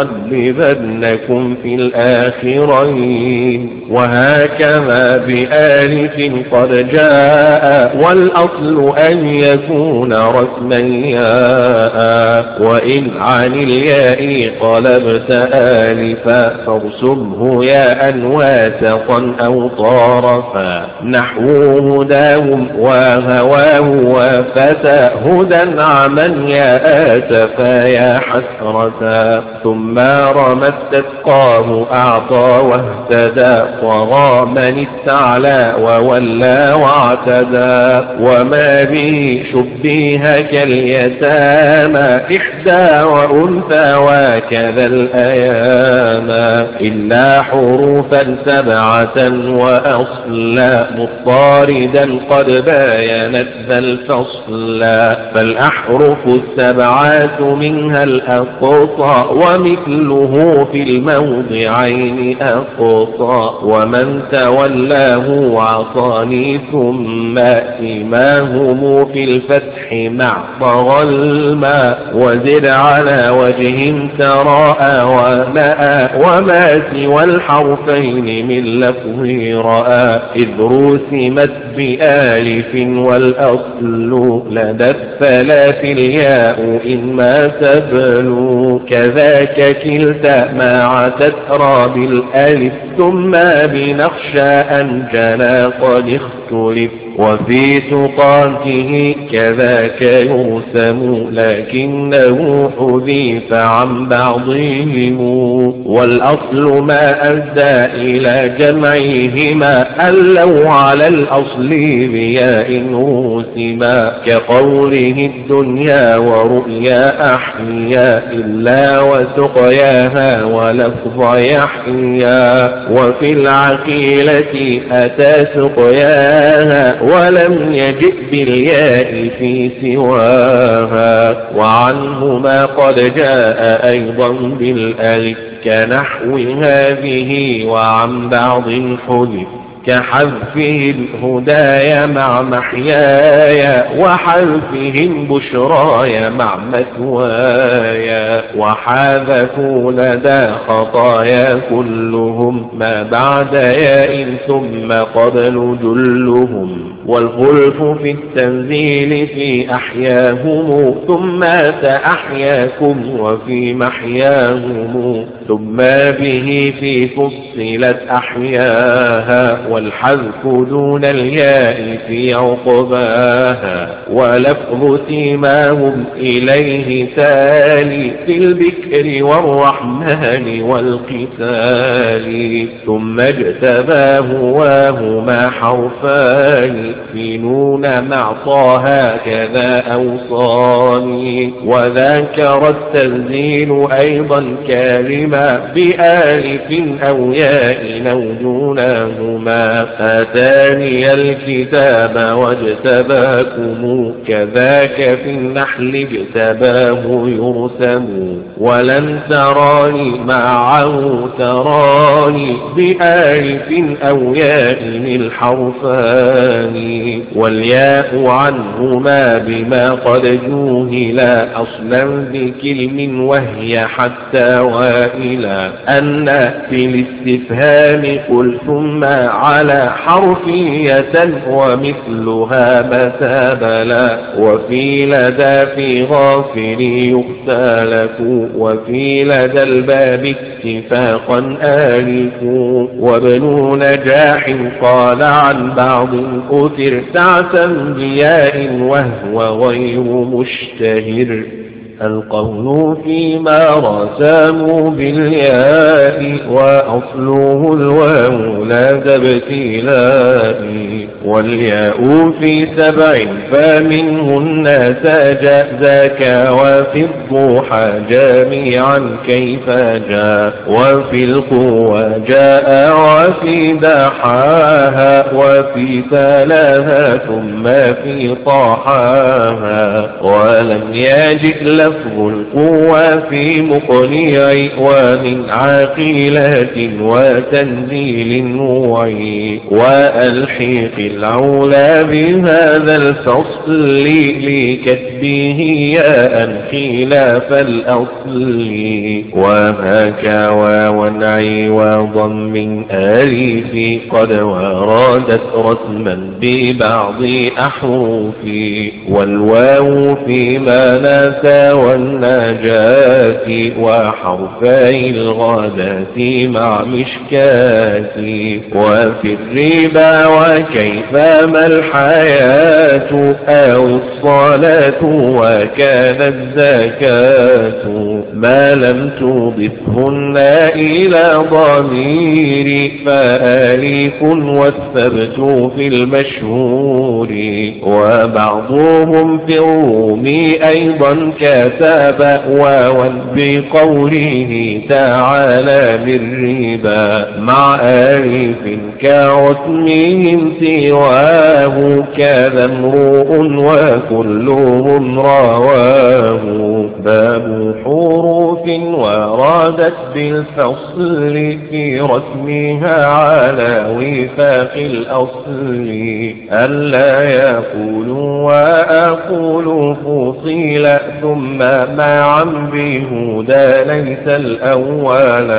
أصلبنكم في الآخرين وهكذا بآلف قد جاء والأصل أن يكون رسما ياء وإن عن الياء قلبت آلفا فارسمه ياء واسطا أو طارفا نحو هداهم وهواه وفتى هدى عمن يا آسفا يا حسرتا ثم رمت تسقاه أعطى واهتدى طغى من استعلى وولى واعتدى وما به شبيه كاليتامى إحدى وأنثى وكذا الأيام إلا حروفا سبعة وأصلا مضطاردا قد باينت ذا الفصل فالأحرف السبعات منها الأقصى ومثله في الموضعين أقصى ومن تولاه عصاني ثم إماهم في الفتح مع طغى الماء وزد على وجه تراءى ونأى وما سوى الحرفين من لفظ رأى إذ رسمت بآلف والأصل لدى الثلاث الياء إما تبلو كذاك كلتا مع تترى بالألف ثم بنخشى أن جلا قد اختلف وفي تقاته كذاك يرسم لكنه حذيف عن بعضهم والأصل ما أدى إلى جمعهما ألوا على الأصل بياء رسما كقوله الدنيا ورؤيا أحيا إلا وسقياها ولفظ يحيا وفي العقيلة أتى سقياها ولم يجئ بالياء في سواها وعنهما قد جاء أيضا بالألف كنحو هذه وعن بعض حذف كحذفه الهدايا مع محيايا وحذفه البشرايا مع مثوايا وحذفوا لدى خطايا كلهم ما بعد ياء ثم قبل جلهم والخلف في التنزيل في أحياهم ثم أحياكم وفي محياهم ثم به في فصلت أحياها والحذف دون الياء في عقباها ولفظ سيماهم إليه تالي في البكر والرحمن والقتال ثم اجتباه وهما حرفان في نون مع طه كذا أوصاني وذكر التنزيل أيضا كلمة بآلف أو ياء أو دونهما آتاني الكتاب واجتباكم كذاك في النحل اجتباه يرسم ولن تراني معه تراني بآلف أو ياء الحرفان والياء عنهما بما قد جوهلا أصلا بكلم وهي حتى وإلى أن في الاستفهام قل ثم على حرفية ومثلها متى بلا وفي لدى في غافل يختلف وفي لدى الباب اتفاقا آلف وابن نجاح قال عن بعض أثر تعتم بياء وهو غير مشتهر القول فيما رسموا بالياء وأصله الواو لا ذا ابتلاء والياء في سبع فمنهن سجى ذاك وفي الضحى جميعا كيف جاء وفي القوى جاء وفي دحاها وفي تلاها ثم في طاحاها ولم يجئ لفظ القوى في مقنع ومن عقيلة وتنزيل نوعي وألحيق العلا بهذا الفصل لكتبه ياء خلاف الأصل وهكا وونعي وضم آلف قد وردت رسما ببعض أحرف والواو فيما نسى والنجاة وحرفي الغداة مع مشكات وفي الربا وكيفما الحياة أو الصلاة وكان الزكاة ما لم تضفهن إلى ضمير فآلف والثبت في المشهور وبعضهم في الروم أيضا كتب واوا بقوله تعالى بالربا مع آلف كعتمهم سواه كذا امرؤ وكلهم رواه باب حروف وردت بالفصل في رسمها على وفاق الأصل ألا يقولوا وأقول فصيل ثم معا بهدى ليس الأول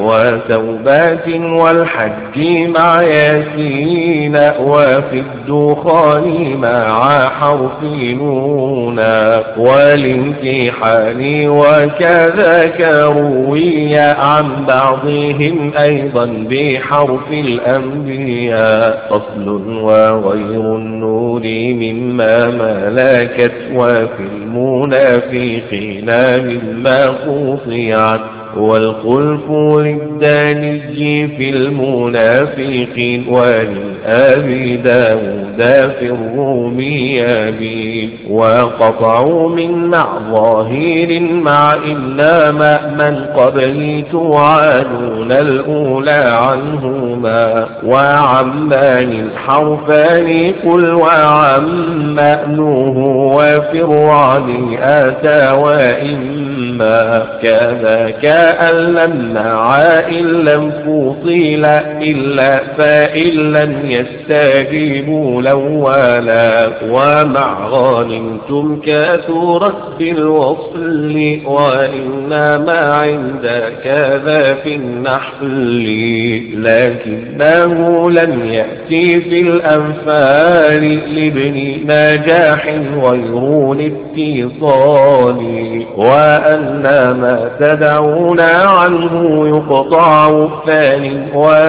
وتوبات والحج مع ياسين وفي الدخان مع حرف نون والامتحان وكذا كذاك روي عن بعضهم أيضا بحرف الأنبياء. فصل وغير النور مما ملكت وفي المنافقين مما قطعت والخلف للداني في المنافقين وللأبي داود في الروميين وقطعوا من مع ظاهر مع إلا ما من قبل توعدون الأولى عنهما وعمان الحرفان قل وعمأنه وفرعن آتى وإما كذاك أن لمع إن لم فصيل إلا فإن لم يستجيبوا الأولا ومع غانمتم كثرت بالوصل وإنما عند كذا في النحل لكنه لم يأتي في الأنفال لابن نجاح غير الاتصال وأن ما تدعون عنه يقطع ثاني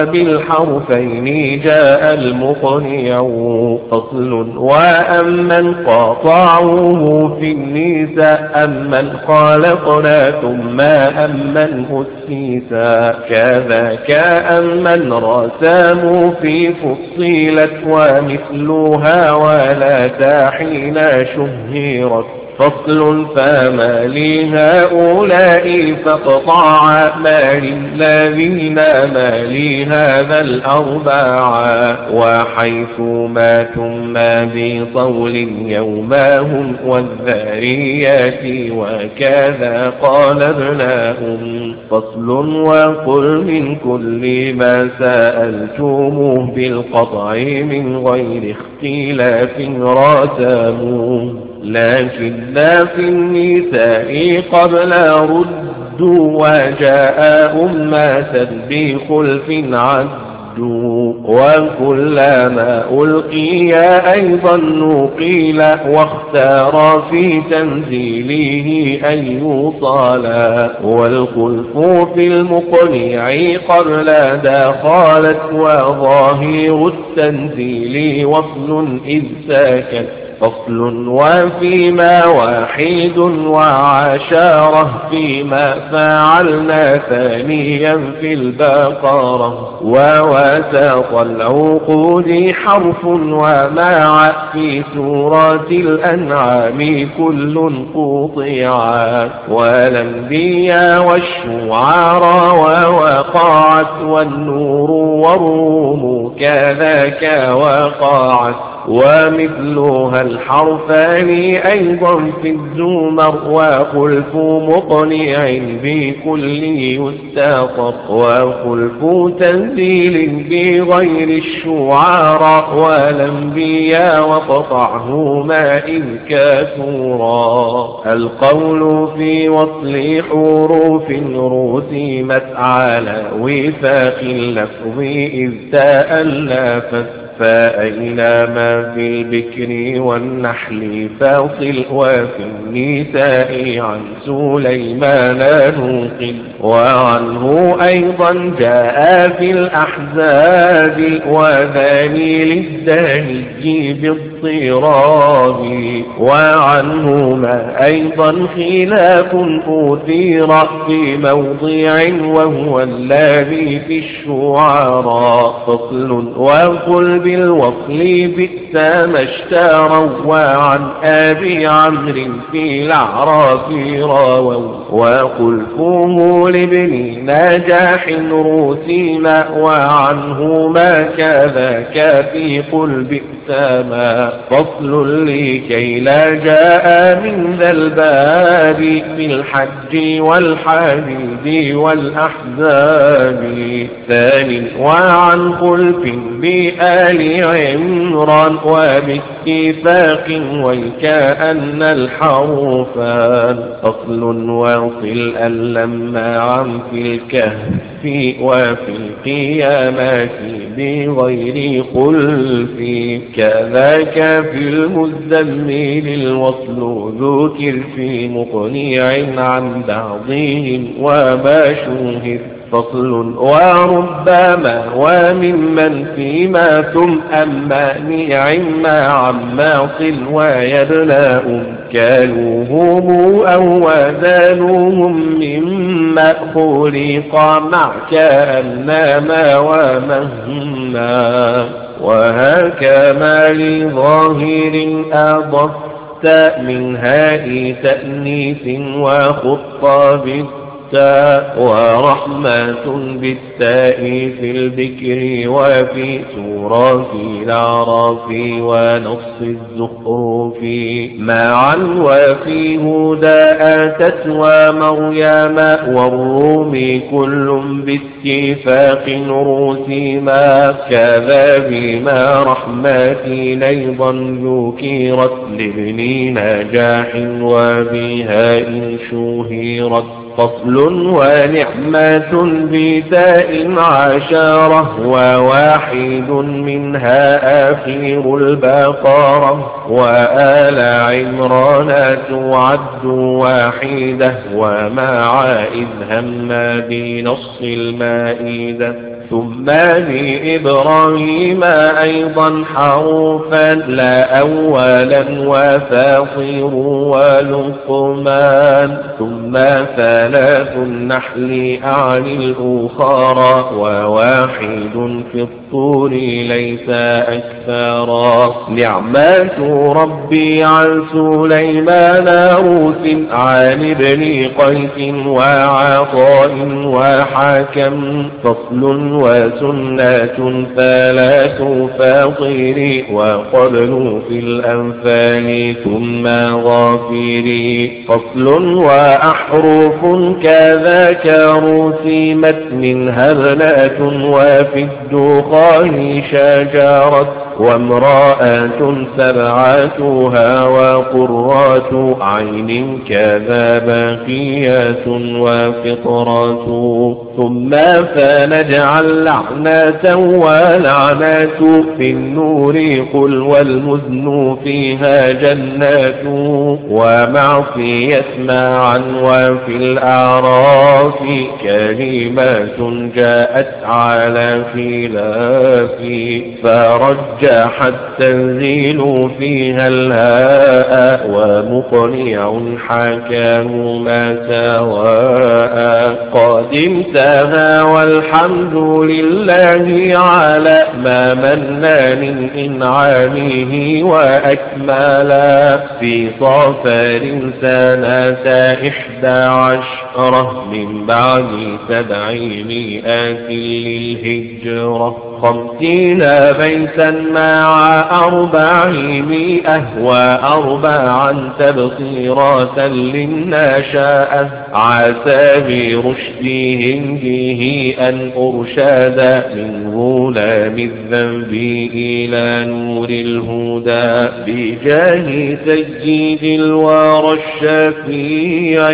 وبالحرفين جاء المقنع. فصل وأمن قاطعوه في النساء أمن خالقنا ثم أمن أسيسا كذاك أمن رساموا في فصيلت ومثلها ولا تحين شهرت. فصل فما لهؤلاء فاقطع ما للذين ما لهذا الأربعة وحيث ما ثم بطول يوماهم والذاريات وكذا قال ابناهم. فصل وقل من كل ما سألتموه بالقطع من غير اختلاف رسموه لكن في النساء قبل ردوا وجاء أمة بخلف عدوا وكلما ألقي أيضا نقيل واختار في تنزيله أن يوصلا والخلف في المقنع قبل دخلت وظاهر التنزيل وصل إذ ساكت. فصل وفيما واحد وعشارة فيما فعلنا ثانيا في البقرة ووساط العقود حرف ومع في سورة الأنعام كل قطعا والأنبياء والشعراء ووقعت والنور والروم كذاك وقعت ومثلها الحرفان أيضا في الزمر وخلف مقنع بكل يستقر وخلف تنزيل بغير الشعراء والأنبياء وقطعهما إذ كثورا. القول في وصل حروف رسمت على وفاق اللفظ إذ تألفت فأين ما في البكر والنحل فاصل وفي النساء عن سليمان نوقل وعنه أيضا جاء في الأحزاب وذاني للداني باضطراب وعنهما أيضا خلاف أثير في موضع وهو الذي في الشعراء. فصل وقل بالوصل بئس ما اشتروا وعن أبي عمرو في الأعراف راوا وخلفه لابن نجاح رسيما وعنهما كذاك في قل بئس ما. فصل لكي لا جاء من ذا الباب في الحج والحديد والأحزاب ثاني وعن خلف بآل آل عمران وباتفاق وكأن الحرفان أصل واصل أن لما عن في الكهف وفي القيامات بغير خلف كذاك في المزمل الوصل ذكر في مقنع عن بعضهم وما شوهر فصل وربما وممن فيما ثم أما نعما عما صل ويبناهم كالوهم أو وذانوهم مما خلق مع كأنما ومهما وهكما لظاهر أضفت من هاء تأنيث وخطاب ورحمة بالتاء في الذكر وفي سورة الأعراف ونص الزخرف معا وفي هدى آتت ومريم والروم كل باتفاق رسما كذا بما رحمتي أيضا ذكرت لابن نجاح وبها إن شهرت فصل ونعمة بداء عشرة وواحد منها آخر البقرة وآل عمران تعد واحدة ومع إذ هم بنص المائدة ثم لإبراهيم أيضا حرفا لا أولا وفاطر ولقمان ثم ثلاث النحل عن الأخرى وواحد في الطور ليس أكثرا نعمات ربي عن سليمان روس عن ابن قيس وعطاء وحكم فصل وسنة ثلاث فاطر وقبل في الأنفال ثم غافر فصل وأحرف كذاك رسمت منها ابنات وفي الدخان شجرت وامرأة سبعتها وقرات عين كذا باقيات وفطرات ثم فنجعل لعنة ولعنات في النور قل والمزن فيها جنات ومعصية معا وفي الأعراف كلمات جاءت على خلاف فرجع حتى التنزيل فيها الهاء ومقنع حكاه ما سواء قد انتهى والحمد لله على ما منا من إنعامه وأكملا في صفر سنة إحدى عشرة من بعد سبعمائة للهجرة خمسين بيتا مع أربعمائة وأربعا تبصيرة للنشاء عسى برشدهم به أن أرشاد من ظلام الذنب إلى نور الهدى بجاه سيد الورى الشفيع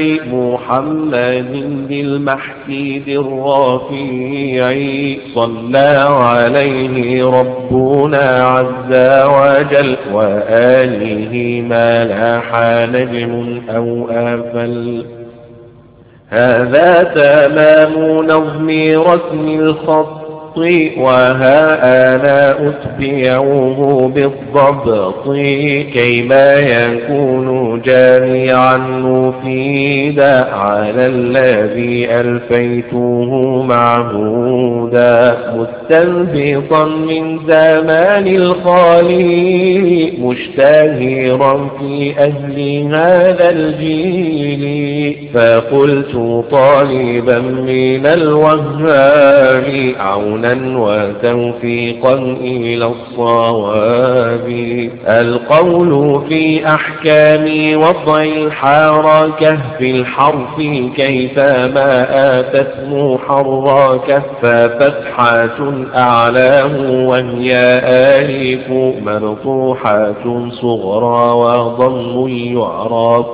محمد المحسيد الرفيع صلى عليه ربنا عز وجل وآله ما لاح نجم أو آفل. هذا تمام نظم رسم الخط وها أنا أتبعه بالضبط كيما يكون جامعا مفيدا على الذي ألفيته معهودا مستنبطا من زمان الخليل مشتهرا في أهل هذا الجيل فقلت طالبا من الوهاب عونا عونا وتوفيقا إلى الصواب. القول في أحكام وضع الحركة في الحرف كيفما آتت محركة، ففتحة أعلاه وهي آلف مرفوحة صغرى وضم يعرف،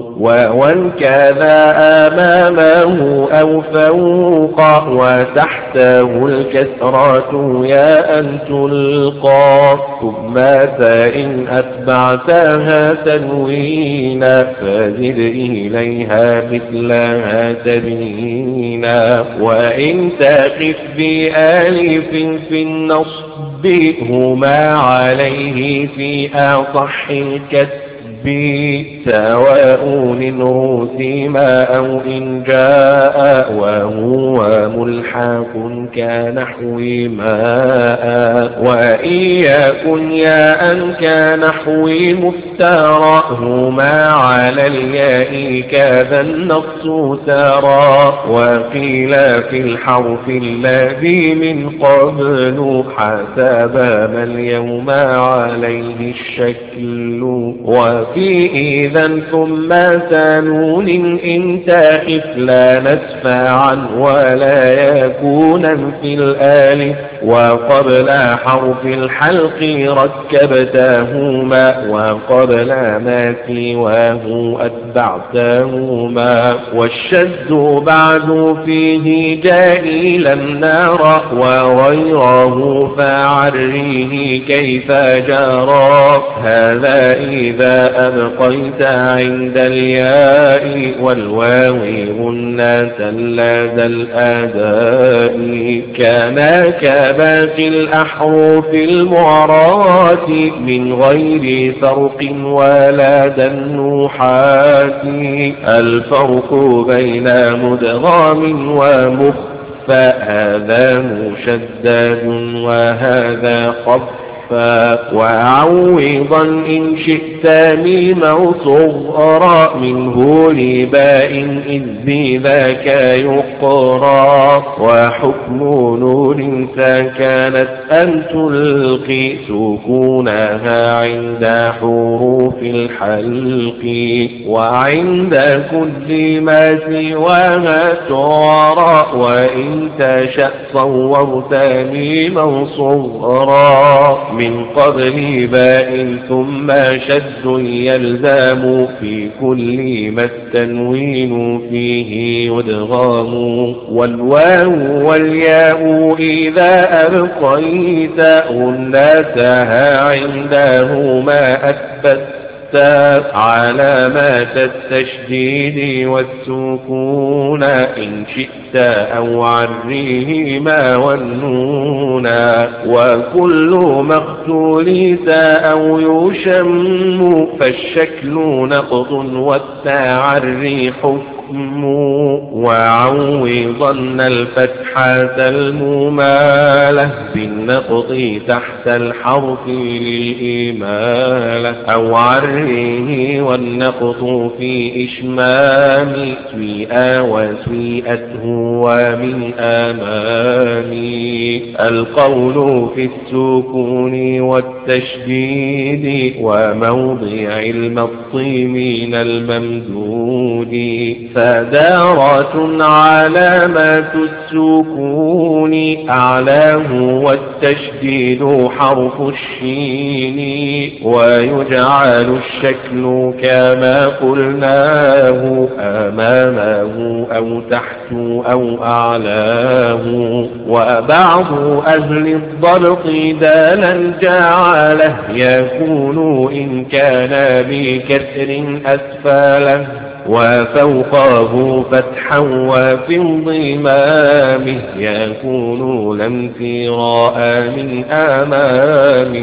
وكذا أمامه أو فوق وتحته الكسرة يا أن تلقى، ثم فإن أتبعتها تنوينا فزد إليها مثلها تبينا. وإن تقف بآلف في النصب هما عليه في أصح الكسب سواء إن رسما أو إن جاء وهو ملحق كنحو ماء. وإن يكن ياء كنحو مفترى هما على الياء كذا النص ترى. وقيل في الحرف الذي من قبل حسب ما اليوم عليه الشكل. وفي إذا ثم تنون إن تخف لا نسفعا ولا يكونا في الآلف. وقبل حرف الحلق ركبتهما وقبل ما سواه أتبعتهما. والشد بعد فيه جائلا نارا وغيره فعريه كيف جرى. هذا إذا أبقيت عند الياء والواو غنة لدى الأداء. كما كباقي الأحرف المعرات من غير فرق ولا دنوحات. الفرق بين مدغام ومخفى هذا مشدد وهذا خف. وعوضا إن شئت ميما صغرا منه لباء إذ بذاك يقرى. وحكم نون سكنت أن تلقي سكونها عند حروف الحلق. وعند كل ما سواها تعرى وإن تشأ صورت ميما صغرا من قبل باء ثم شد يلزم في كل ما التنوين فيه يدغام. والواو والياء إذا أبقيت غنتها عندهما أثبت علامات التشديد والسكون إن شئت أو عريهما والنونا. وكل مقتول أو يشم فالشكل نقض والتعري حكم. وعوضن الفتحة الممالة بالنقض تحت الحرف للإمالة أو عريه والنقض في إشمام سويئة وسويئته ومن أمامي. القول في السكون والتشديد وموضع المط من الممدود. فدارة علامة السكون أعلاه والتشديد حرف الشين. ويجعل الشكل كما قلناه أمامه أو تحته أو أعلاه. وبعض أهل الضبط دالا جعله يكون إن كان بكسر أسفله وفوقه فتحا وفي انضمامه يكون لم تراء من أمامه.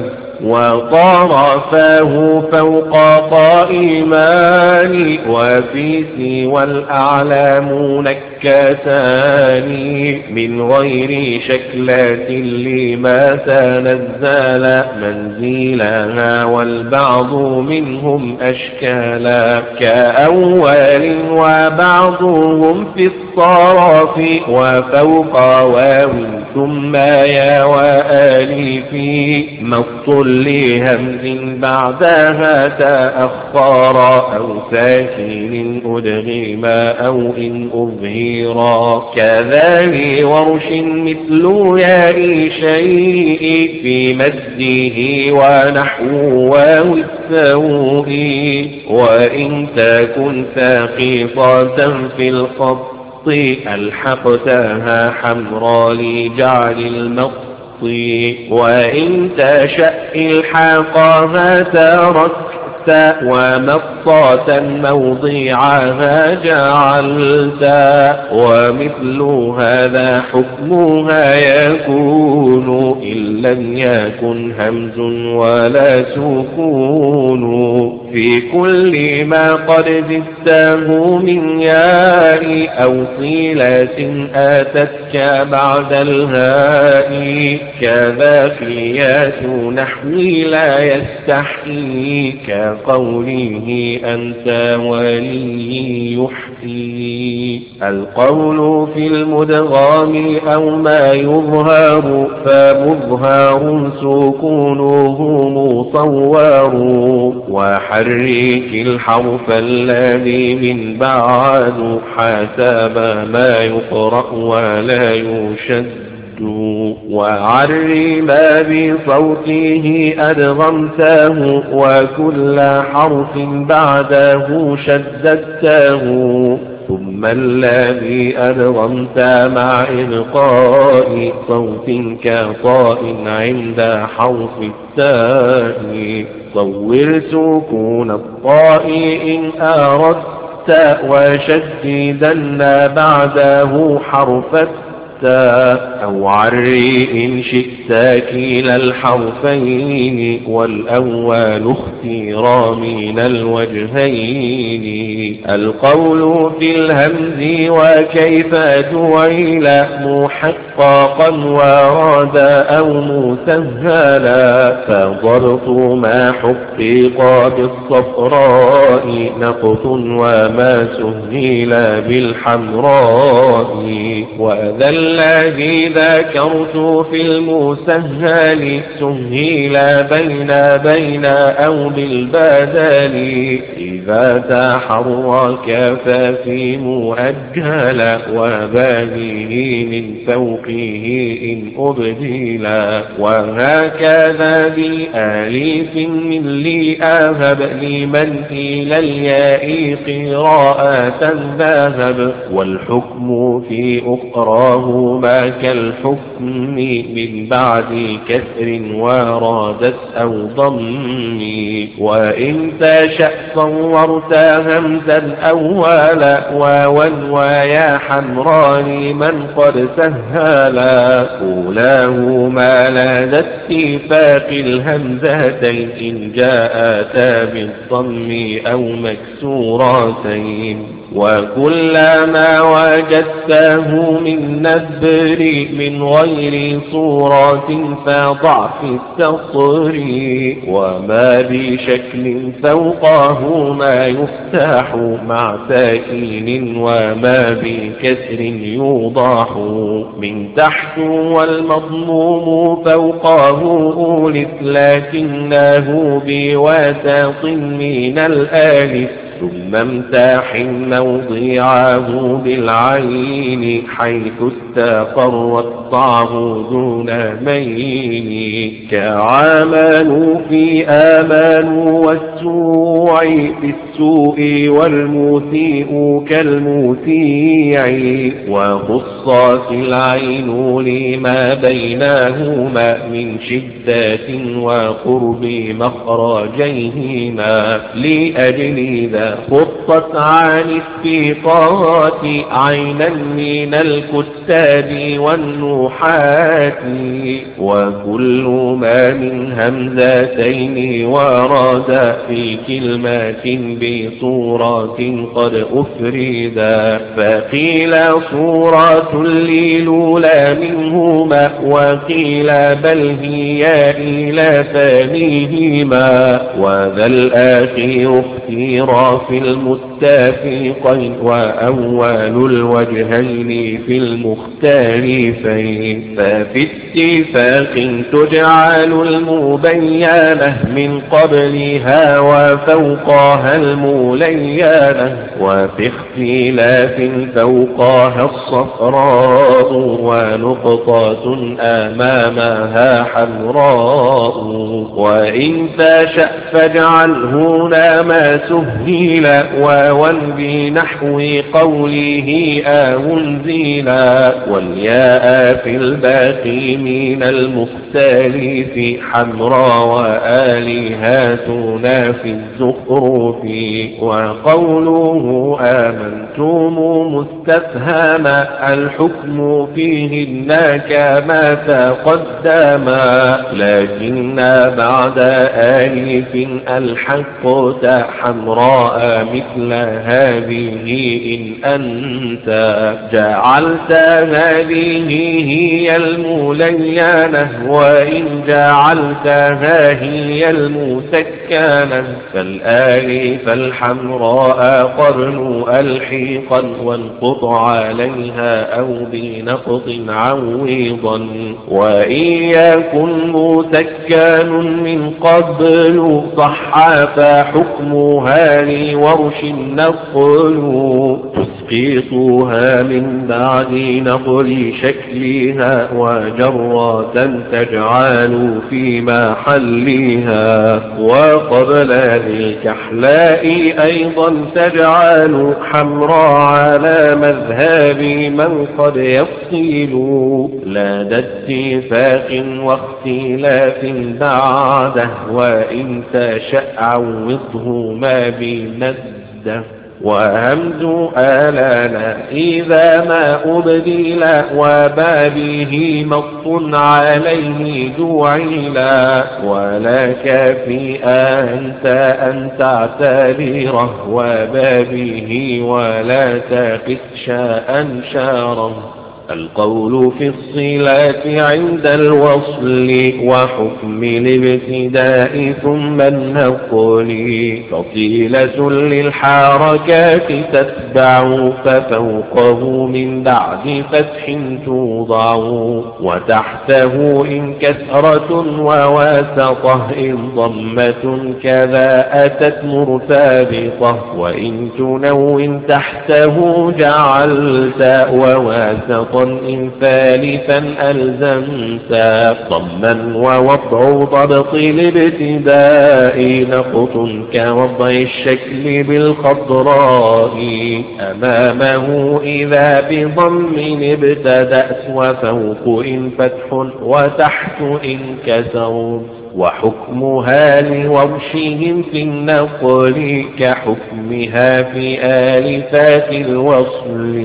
وطرفاه فوق قائمان وفي سوى الأعلام نكتان من غير شكلات لما تنزل منزلها والبعض منهم أشكالا كأول وبعضهم في الصرف وفوق واو ثم يا وآلي في مط لهمز بعدها تأخرا أو ساكن أدغما أو إن أظهرا كذا لي ورش مثل ياء شيء في مده ونحو واو السوء وإن تكن ساقطة في الخط ألحقتها حمرا لجعل المط وإن تشأ الحاقها تركت ومطاة موضعها جعلت ومثل هذا حكمها يكون إن لم يكن همز ولا سكون في كل ما قد زدته من ياء أو صلة آتتك بعد الهاء كذا قياس نحو لا يستحيي كقوله أنت ولي يحيي القول في المدغام أو ما يظهر فمظهر سكونه مصور وحرك الحرف الذي من بعد حسب ما يقرأ ولا يشد وعري ما بصوته أدغمته وكل حرف بعده شددته ثم الذي أدغمت مع إبقاء صوت كطاء عند حرف التاء صور سكون الطاء إن أردت وشددن بعده حرف أو عري إن شئت كلا الحرفين والأول اختيرا من الوجهين القول في الهمز وكيف جعل محققا ورد أو مسهلا فضرط ما حقق بالصفراء نقط وما سهل بالحمراء وذا الذي ذكرت في المسهل سهل بين بين أو بالبدل إذا تحرك ففي مؤجل وبانيه من فوقه إن أبدلا وهكذا بآليف من لي أهب لمن إلى الياء قراءة ذهب والحكم في أخراه ما كالحكم من بعد كسر ورادت أو ضم وإن تشأ صورت همزا أولا واوا ويا حمران من قد سهلا أولاهما لدى اتفاق الهمزتين إن جاءتا بالضم أو مكسورتين وكلما وجدته من نبر من غير صورة فضع في السطر وما بشكل فوقه ما يفتح مع ساكن وما بكسر يوضح من تحت والمضموم فوقه أولف لكنه بواسط من الآلف ثم امتاح موضعه بالعين حيث استقرت ضعه دون مين كعاملوا في آمانوا والسوع في السوء والمسيء كالمسيع وخصت العين لما بينهما من شدة وقرب مخرجيهما لأجل ذا خطت عن الثقات عينا من الكتاب والنحات وكل ما من همزتين ورد في كلمات بصورة قد أفردا فقيل صورة للأولى منهما وقيل بل هي إلى ثانيهما وذا الآخر اختيرا في المتفقين وأول الوجهين في المختلفين مختلفين. ففي اتفاق تجعل المبينة من قبلها وفوقها الملينة، وفي اختلاف فوقها الصفراء ونقطة أمامها حمراء. وإن تشأ فاجعل هنا ما سهل واوا بنحو قوله أنزلا، والياء في الباقي من المختلف حمراء وآلهاتنا في الزخرف. وقوله آمنتم مستفهم الحكم فيهن كما تقدم، لكن بعد آلف الحق حمراء مثل هذه إن أنت جعلت هذه هي الملينة، وإن جعلتها هي المسكنة فالآلف الحمراء قرن ألحيقا وانقض عليها أو بنقض عويضا. وإن يكن مسكن من قبل صح فحكمها لورش النقل، تسقيطها من بعد نقل شكلها وجرة تجعل في محلها. وقبل الكحلاء أيضا تجعل حمراء على مذهب من قد يفصل لدى اتفاق واختلاف بعده، وإن تشأ عوضه ما بنده. وهمز آلانا إذا ما أبدل وبابه مط عليه جعلا، ولك في أنت أن تعتبره وبابه ولا تقس شاء شارا. القول في الصلات عند الوصل وحكم الابتداء ثم النقل، فصيلة للحركات تتبع ففوقه من بعد فتح توضع، وتحته إن كسرة وواسطة إن ضمة كذا أتت مرتبطة، وإن تنون تحته جعلت وواسطة إن ثالثا ألزمتا، ضما ووضع ضبط الابتداء نقط كوضع الشكل بالخضراء، أمامه إذا بضم ابتدأت وفوق إن فتح وتحت إن كسر. وحكمها لورشهم في النقل كحكمها في آلفات الوصل،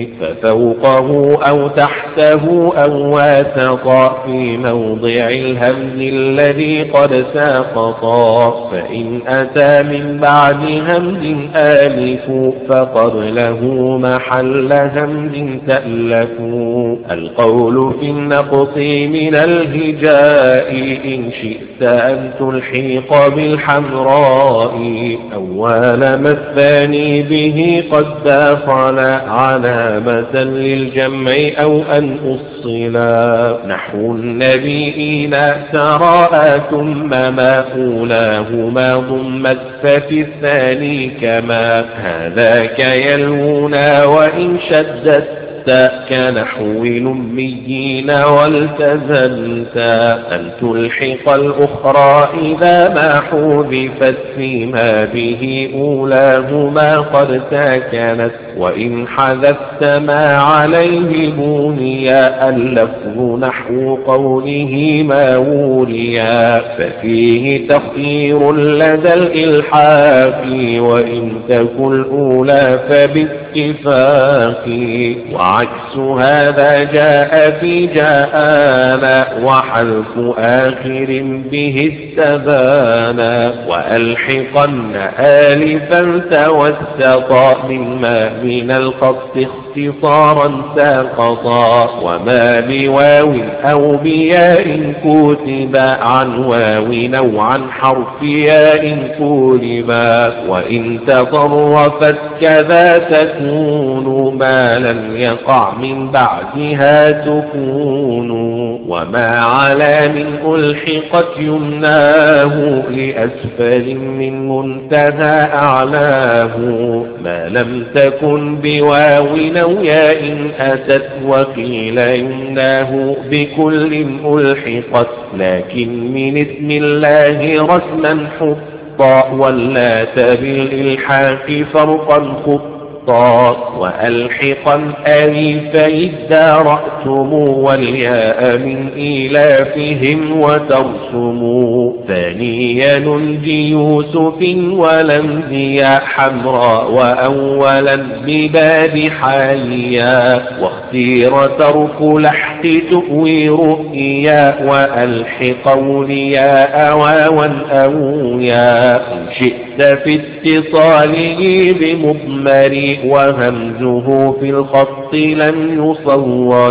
ففوقه أو تحته أو واسطا في موضع الهمز الذي قد ساقطا، فإن أتى من بعد همز آلف فقبله محل همز تألف. القول في النقص من الهجاء إن شئت أن تلحق بالحمراء، أول ما الثاني به قد دخل علامة للجمع أو أن أصلا، نحو النبيين تراءى ثم ما أولاهما ضمت ففي الثاني كما هذاك يلونا، وإن شدت كنحو الأميين والتزمت أن تلحق الأخرى إذا ما حذفت فيما به أولاهما قد سكنت، وإن حذفت ما عليه بنيا اللفظ نحو قوله ما وليا، ففيه تخيير لدى الإلحاق وإن تكن الأولى فباتفاق، وعكس هذا جاء في جاءنا وحذف آخر به استبانا، وألحقن آلفا توسطا مما من الخط اختصارا ساقطا. وما بواو أو بياء كتب عن واو أو عن حرف ياء كتبا. وإن تطرفت كذا تكون ما لم يقع من بعدها تكون. وما على من ألحقت يمناه لأسفل من منتهى أعلاه. ما لم تكن بواو أو ياء أتت وقيل يمناه بكل ألحقت. لكن من اسم الله رسما حطا واللات بالإلحاق فرقا خطا. وألحقا أليفي ادارأتم والياء من إيلافهم وترسموا. ثانيا ننجي يوسف ولم ذيا حمراء وأولا بباب حاليا. واختير ترك لحق تؤوي رؤيا وألحق ولياء واوا أويا. إن شئت في اتصاله بمضمر وهمزه في الخط لم يصور.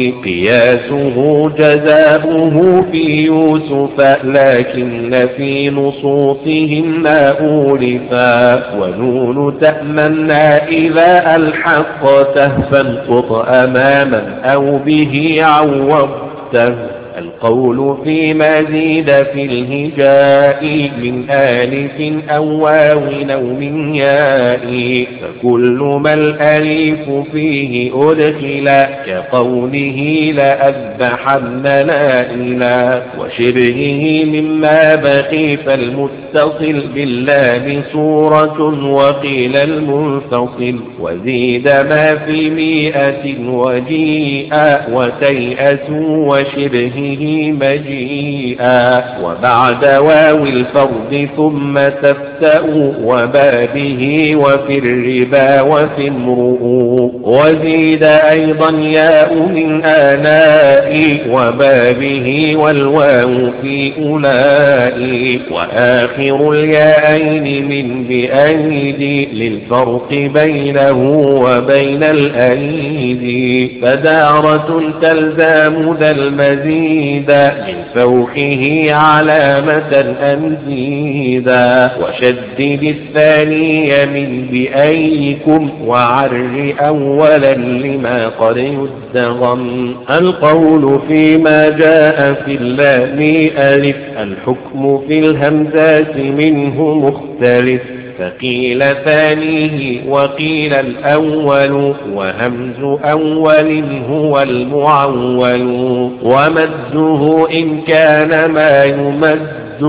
قياسه جزاؤه في يوسف لكن في نصوصهم ما أولفا. ونون تأمنا إذا ألحقته فانقط أماما أو به عوضته. القول في مزيد في الهجاء من آلف أو واو أو من ياء. فكل ما الأليف فيه أدخلا كقوله لأذبحن نائلا. وشبهه مما بقي فالمتصل باللام صورة وقيل المنفصل. وزيد ما في مئة وجيئا وتيأسوا وشبهه مجيئا. وبعد واو الفرد ثم تفتأ وبابه وفي الربا وفي امرؤ. وزيد أيضا ياء من آناء وبابه والواو في أولئك. وآخر الياءين من بأيدي للفرق بينه وبين الأيدي. فدارة تلزام ذا المزيد من فوقه علامة أنزيدا. وشدد الثاني من بأيكم وعر أولا لما قد يدغم. القول فيما جاء في اللام ألف. الحكم في الهمزات منه مختلف. فقيل ثانيه وقيل الأول وهمز أول هو المعول. ومده إن كان ما يمد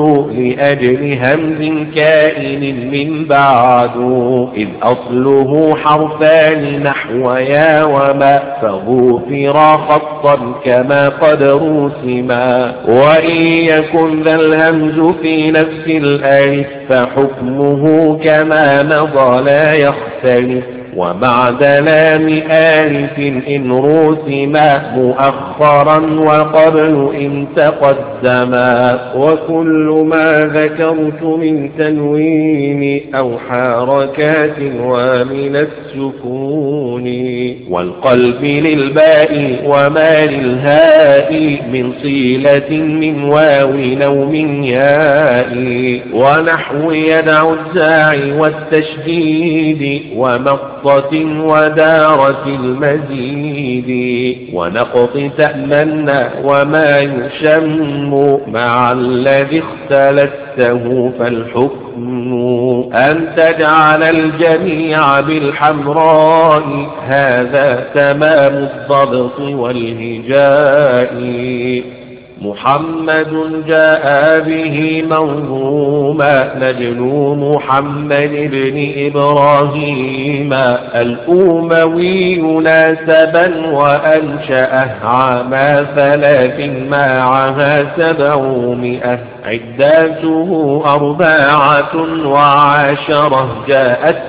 لأجل همز كائن من بعد. إذ أصله حرفان نحو يا وما فغفر خطا كما قد رسما. وإن يكن ذا الهمز في نفس الألف فحكمه كما مضى لا يختلف. وبعد لام آلف إن رسما مؤخرا وقبل إن تقدما. وكل ما ذكرت من تنوين أو حركات ومن السكون. والقلب للباء وما للهاء من صيلة من واو أو من ياء. ونحو يدع الزاع والتشديد ومقطع ودارة المزيد. ونقط تأمنا وما يشم مع الذي اختلفته فالحكم أن تجعل الجميع بالحمراء. هذا تمام الضبط والهجاء. محمد جاء به موهوما نجل محمد بن إبراهيم. الأموي ناسبا وأنشأه عام ثلاث معها سبعمائة. عداته أربعة وعشرة جاءت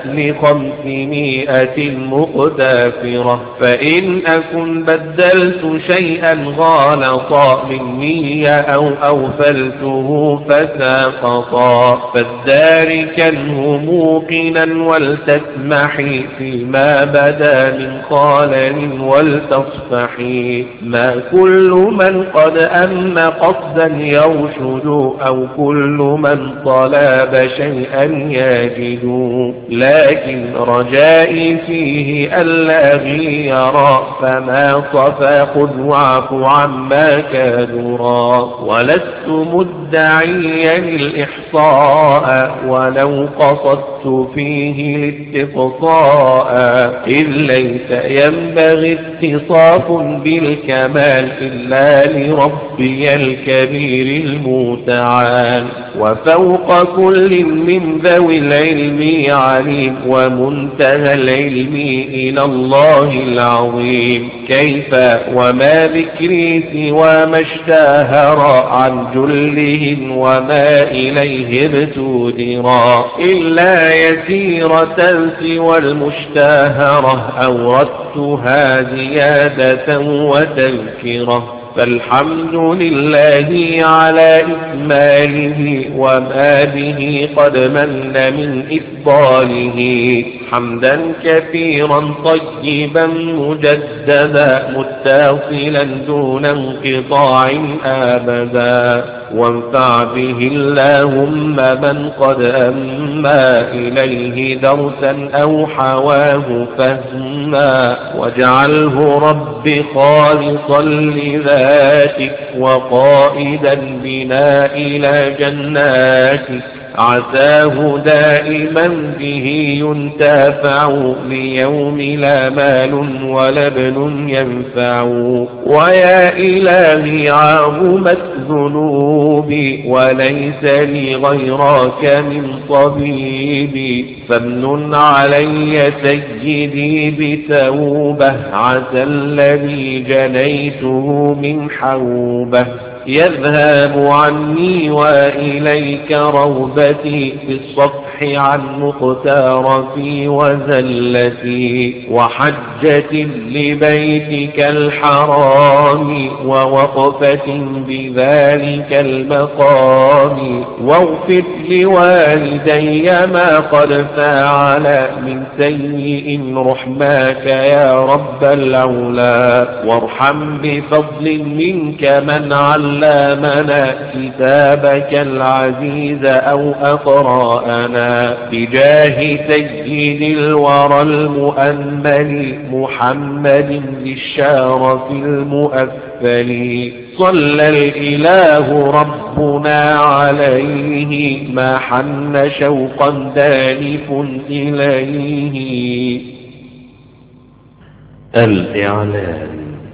لخمسمائة مقتافرة فإن أكن بدلت شيئا غالطا مني أو أوفلته فساقطا فالداركنه موقنا ولتسمحي فيما بدا من خالل ولتصفحي ما كل من قد أم قصدا يرشد أو كل من طلب شيئا يجد لكن رجائي فيه ألا غيرا فما صفى خذ واعف عما كدرا ولست مدعيا الإحصاء ولو قصدت فيه الاستقصاء إذ ليس ينبغي اتصاف بالكمال إلا لربي الكبير المتعال وفوق كل من ذوي العلم عليم ومنتهى العلم إلى الله العظيم كيف وما ذكري سوى ما اشتهر عن جلهم وما إليه ابتدرا إلا يسيرة سوى المشتهرة أوردتها زيادة وتذكرة فالحمد لله على إكماله وما به قد من من إفضاله حمدا كثيرا طيبا مجددا متصلا دون انقطاع أبدا وانفع به اللهم من قد أما إليه درسا أو حواه فهما واجعله رب خالصا لذاتك وقائدا بنا إلى جناتك عساه دائما به ينتفع ليوم لا مال ولا ابن ينفع ويا إلهي عظمت ذنوبي وليس لي غيرك من طبيبي فمن علي سيدي بتوبة عسى الذي جنيته من حوبة يذهب عني وإليك روبتي في الصفح عن مقتارتي وزلتي وحجة لبيتك الحرام ووقفة بذلك المقام واغفر لوالدي ما قد فعل من سيء رحماك يا رب العلا وارحم بفضل منك من علمنا كتابك العزيز أو أقرأنا بجاه سيد الورى المؤمل محمد للشرف المؤفل صلى الإله ربنا عليه ما حن شوقا دالف إليه. الإعلان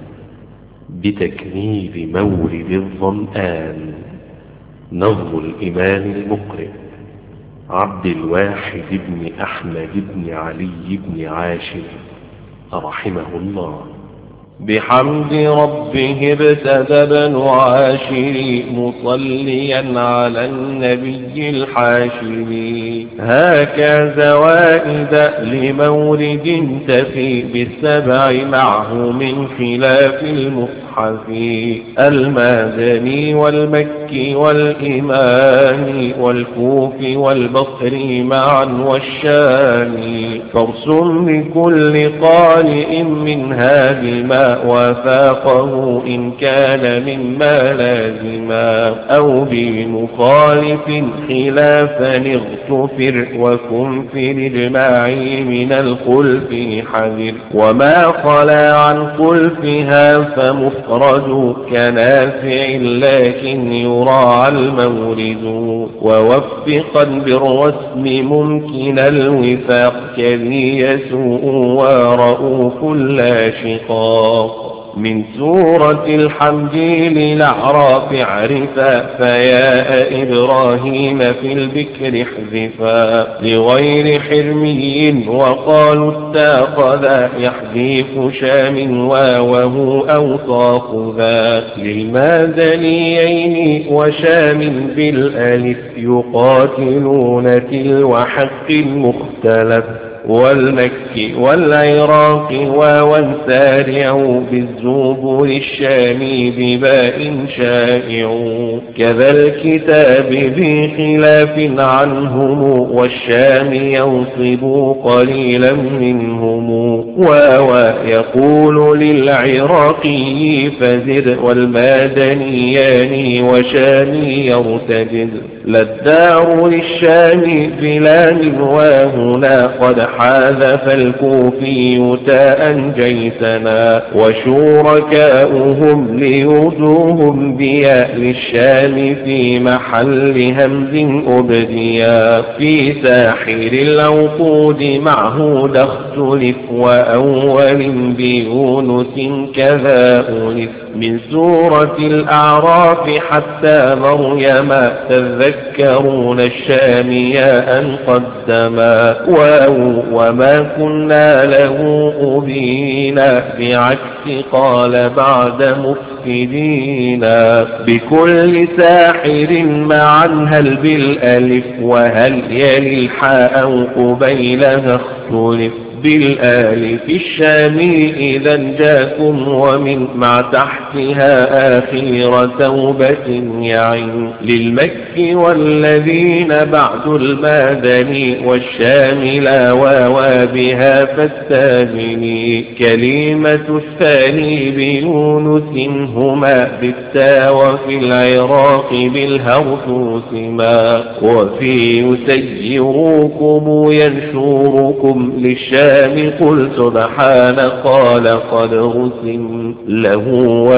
بتكميل مورد الظمآن نظم الإمام المقرئ عبد الواحد بن أحمد بن علي بن عاشر رحمه الله. بحمد ربه ابتدى ابن عاشر مصليا على النبي الحاشر هاك زوائد لمورد تفي بالسبع معه من خلاف المصحف المدني والمكي والإمام والكوف والبصري معا والشامي فارسم لكل قارئ منها بما وفاقه إن كان مما لازما أو بمخالف خلافا اغتفر وكن في الإجماع من الخلف حذر وما خلا عن خلفها فمفرد كنافع لكن يراعى المورد ووفقا بالرسم ممكن الوفاق كذي يسوء ورؤوف لا شقاق من سورة الحمد للأعراف عرفا فياء إبراهيم في البكر احذفا لغير حرمي وقالوا اتاخذا يحذف شام واوه أو طاخذا للمازنيين وشام بالألف يقاتلون تلو حق مختلف والمكي والعراق واو سارع بالزبر الشامي بباء شائع كذا الكتاب بخلاف عنهم والشام ينصب قليلا منهم واو يقول للعراقي فزد والمادنيان وشامي يرتجد للدار للشام بلام وهنا قد حاذف الكوفي تاء جيتنا وشركاؤهم ليوجوهم بياء للشام في محل همز أبديا في ساحر العقود معه اختلف وأول بيونس كذا ألف من سورة الأعراف حتى مريم تذكرون الشامياء أن قدما واو وما كنا له أبينا بعكس قال بعد مفسدين بكل ساحر معا هل بالألف وهل يلي الحاء قبيلها اختلف بالآل في الشام إذا جاكم ومن مع تحتها آخير توبة يعين للمكي والذين بعد المادني والشام لا واوا بها فالثامن كلمة الثاني بيونس هما بالتا وفي العراق بالهرثوس ما وفي يسيروكم ينشوركم للشام قل سبحان قال قد رسم له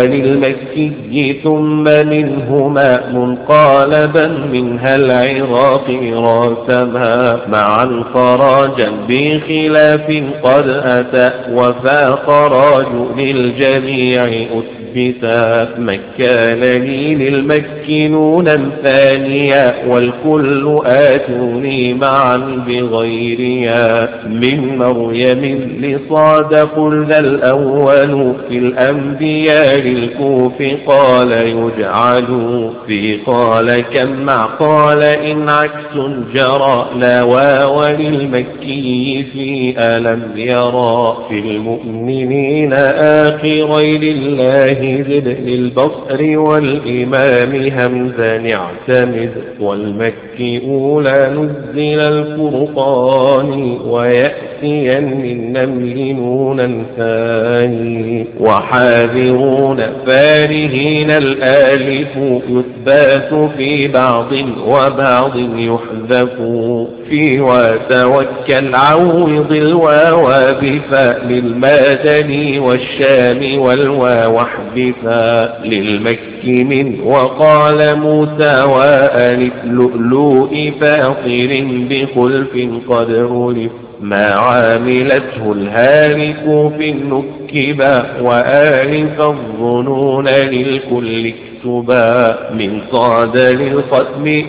وللمكي ثم منهما منقالبا منها العراق راسما معا خراجا بخلاف قد أتى وفاق راج للجميع أثبتا مكان لي للمكي نونا ثانيا والكل آتوني معا بغيريا من مريم لصاد قل ذا الأول في الأنبياء للكوف قال يجعل في قال كم مع قال إن عكس جرى لا واو للمكي في ألم يرى في المؤمنين آخري لله زد للبصر والإمام همزا اعتمد والمكي أولى نزل الفرقان ويأتيا للنمل نونا ثاني وحاذرون فارهين الآلف يثبات في بعض وبعض يحذف في وتوكل عوض الواو بفاء للمادني والشام والواو احذفا للمكي من وقال موسى وألف لؤلؤ فاطر بخلف قد رلف ما عاملته الهالك في النكبة وآلف الظنون للكل اكتبا من صاد للختم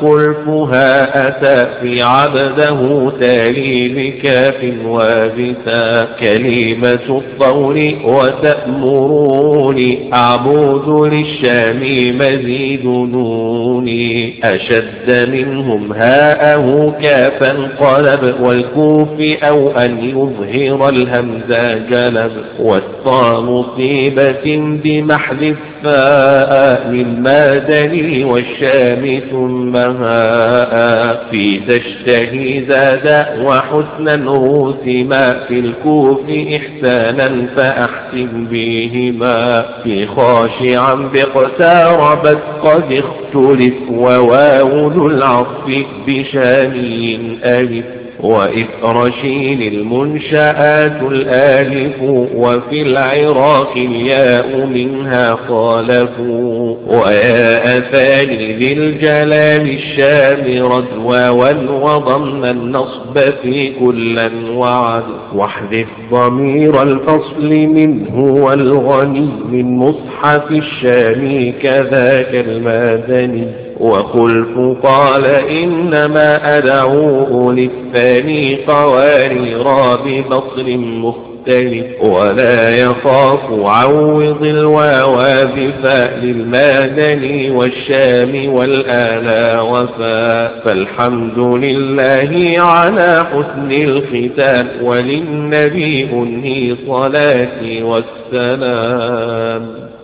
فخلفها أتى في عبده تالي بكاف وابتا كلمة الطول وتأمروني أعبد للشام مزيد نوني أشد منهم هاءه كافا قلب والكوف أو أن يظهر الهمزة جلب والطا مصيبة بمحذ الفاء للمادني والشام ثم هاء في تشتهي زاد وحسنا رسما في الكوف إحسانا فأحسن بهما في خاشعا باقتربت قد اختلف وواو ذو العطف بشاني ألف وإثر شين المنشآت الآلف وفي العراق الياء منها خالفوا وياء ثاني ذي الجلال الشام ردوا وضم النصب في كلا وعد واحذف ضمير الفصل منه والغني من مصحف الشام كذاك المدني وخلف قال إنما أدعو للثاني قواريرا ببصر مختلف ولا يخاف عوض الواواذف للمدني والشام والآلا وفا فالحمد لله على حسن الختام وللنبي أنهي صلاتي والسلام.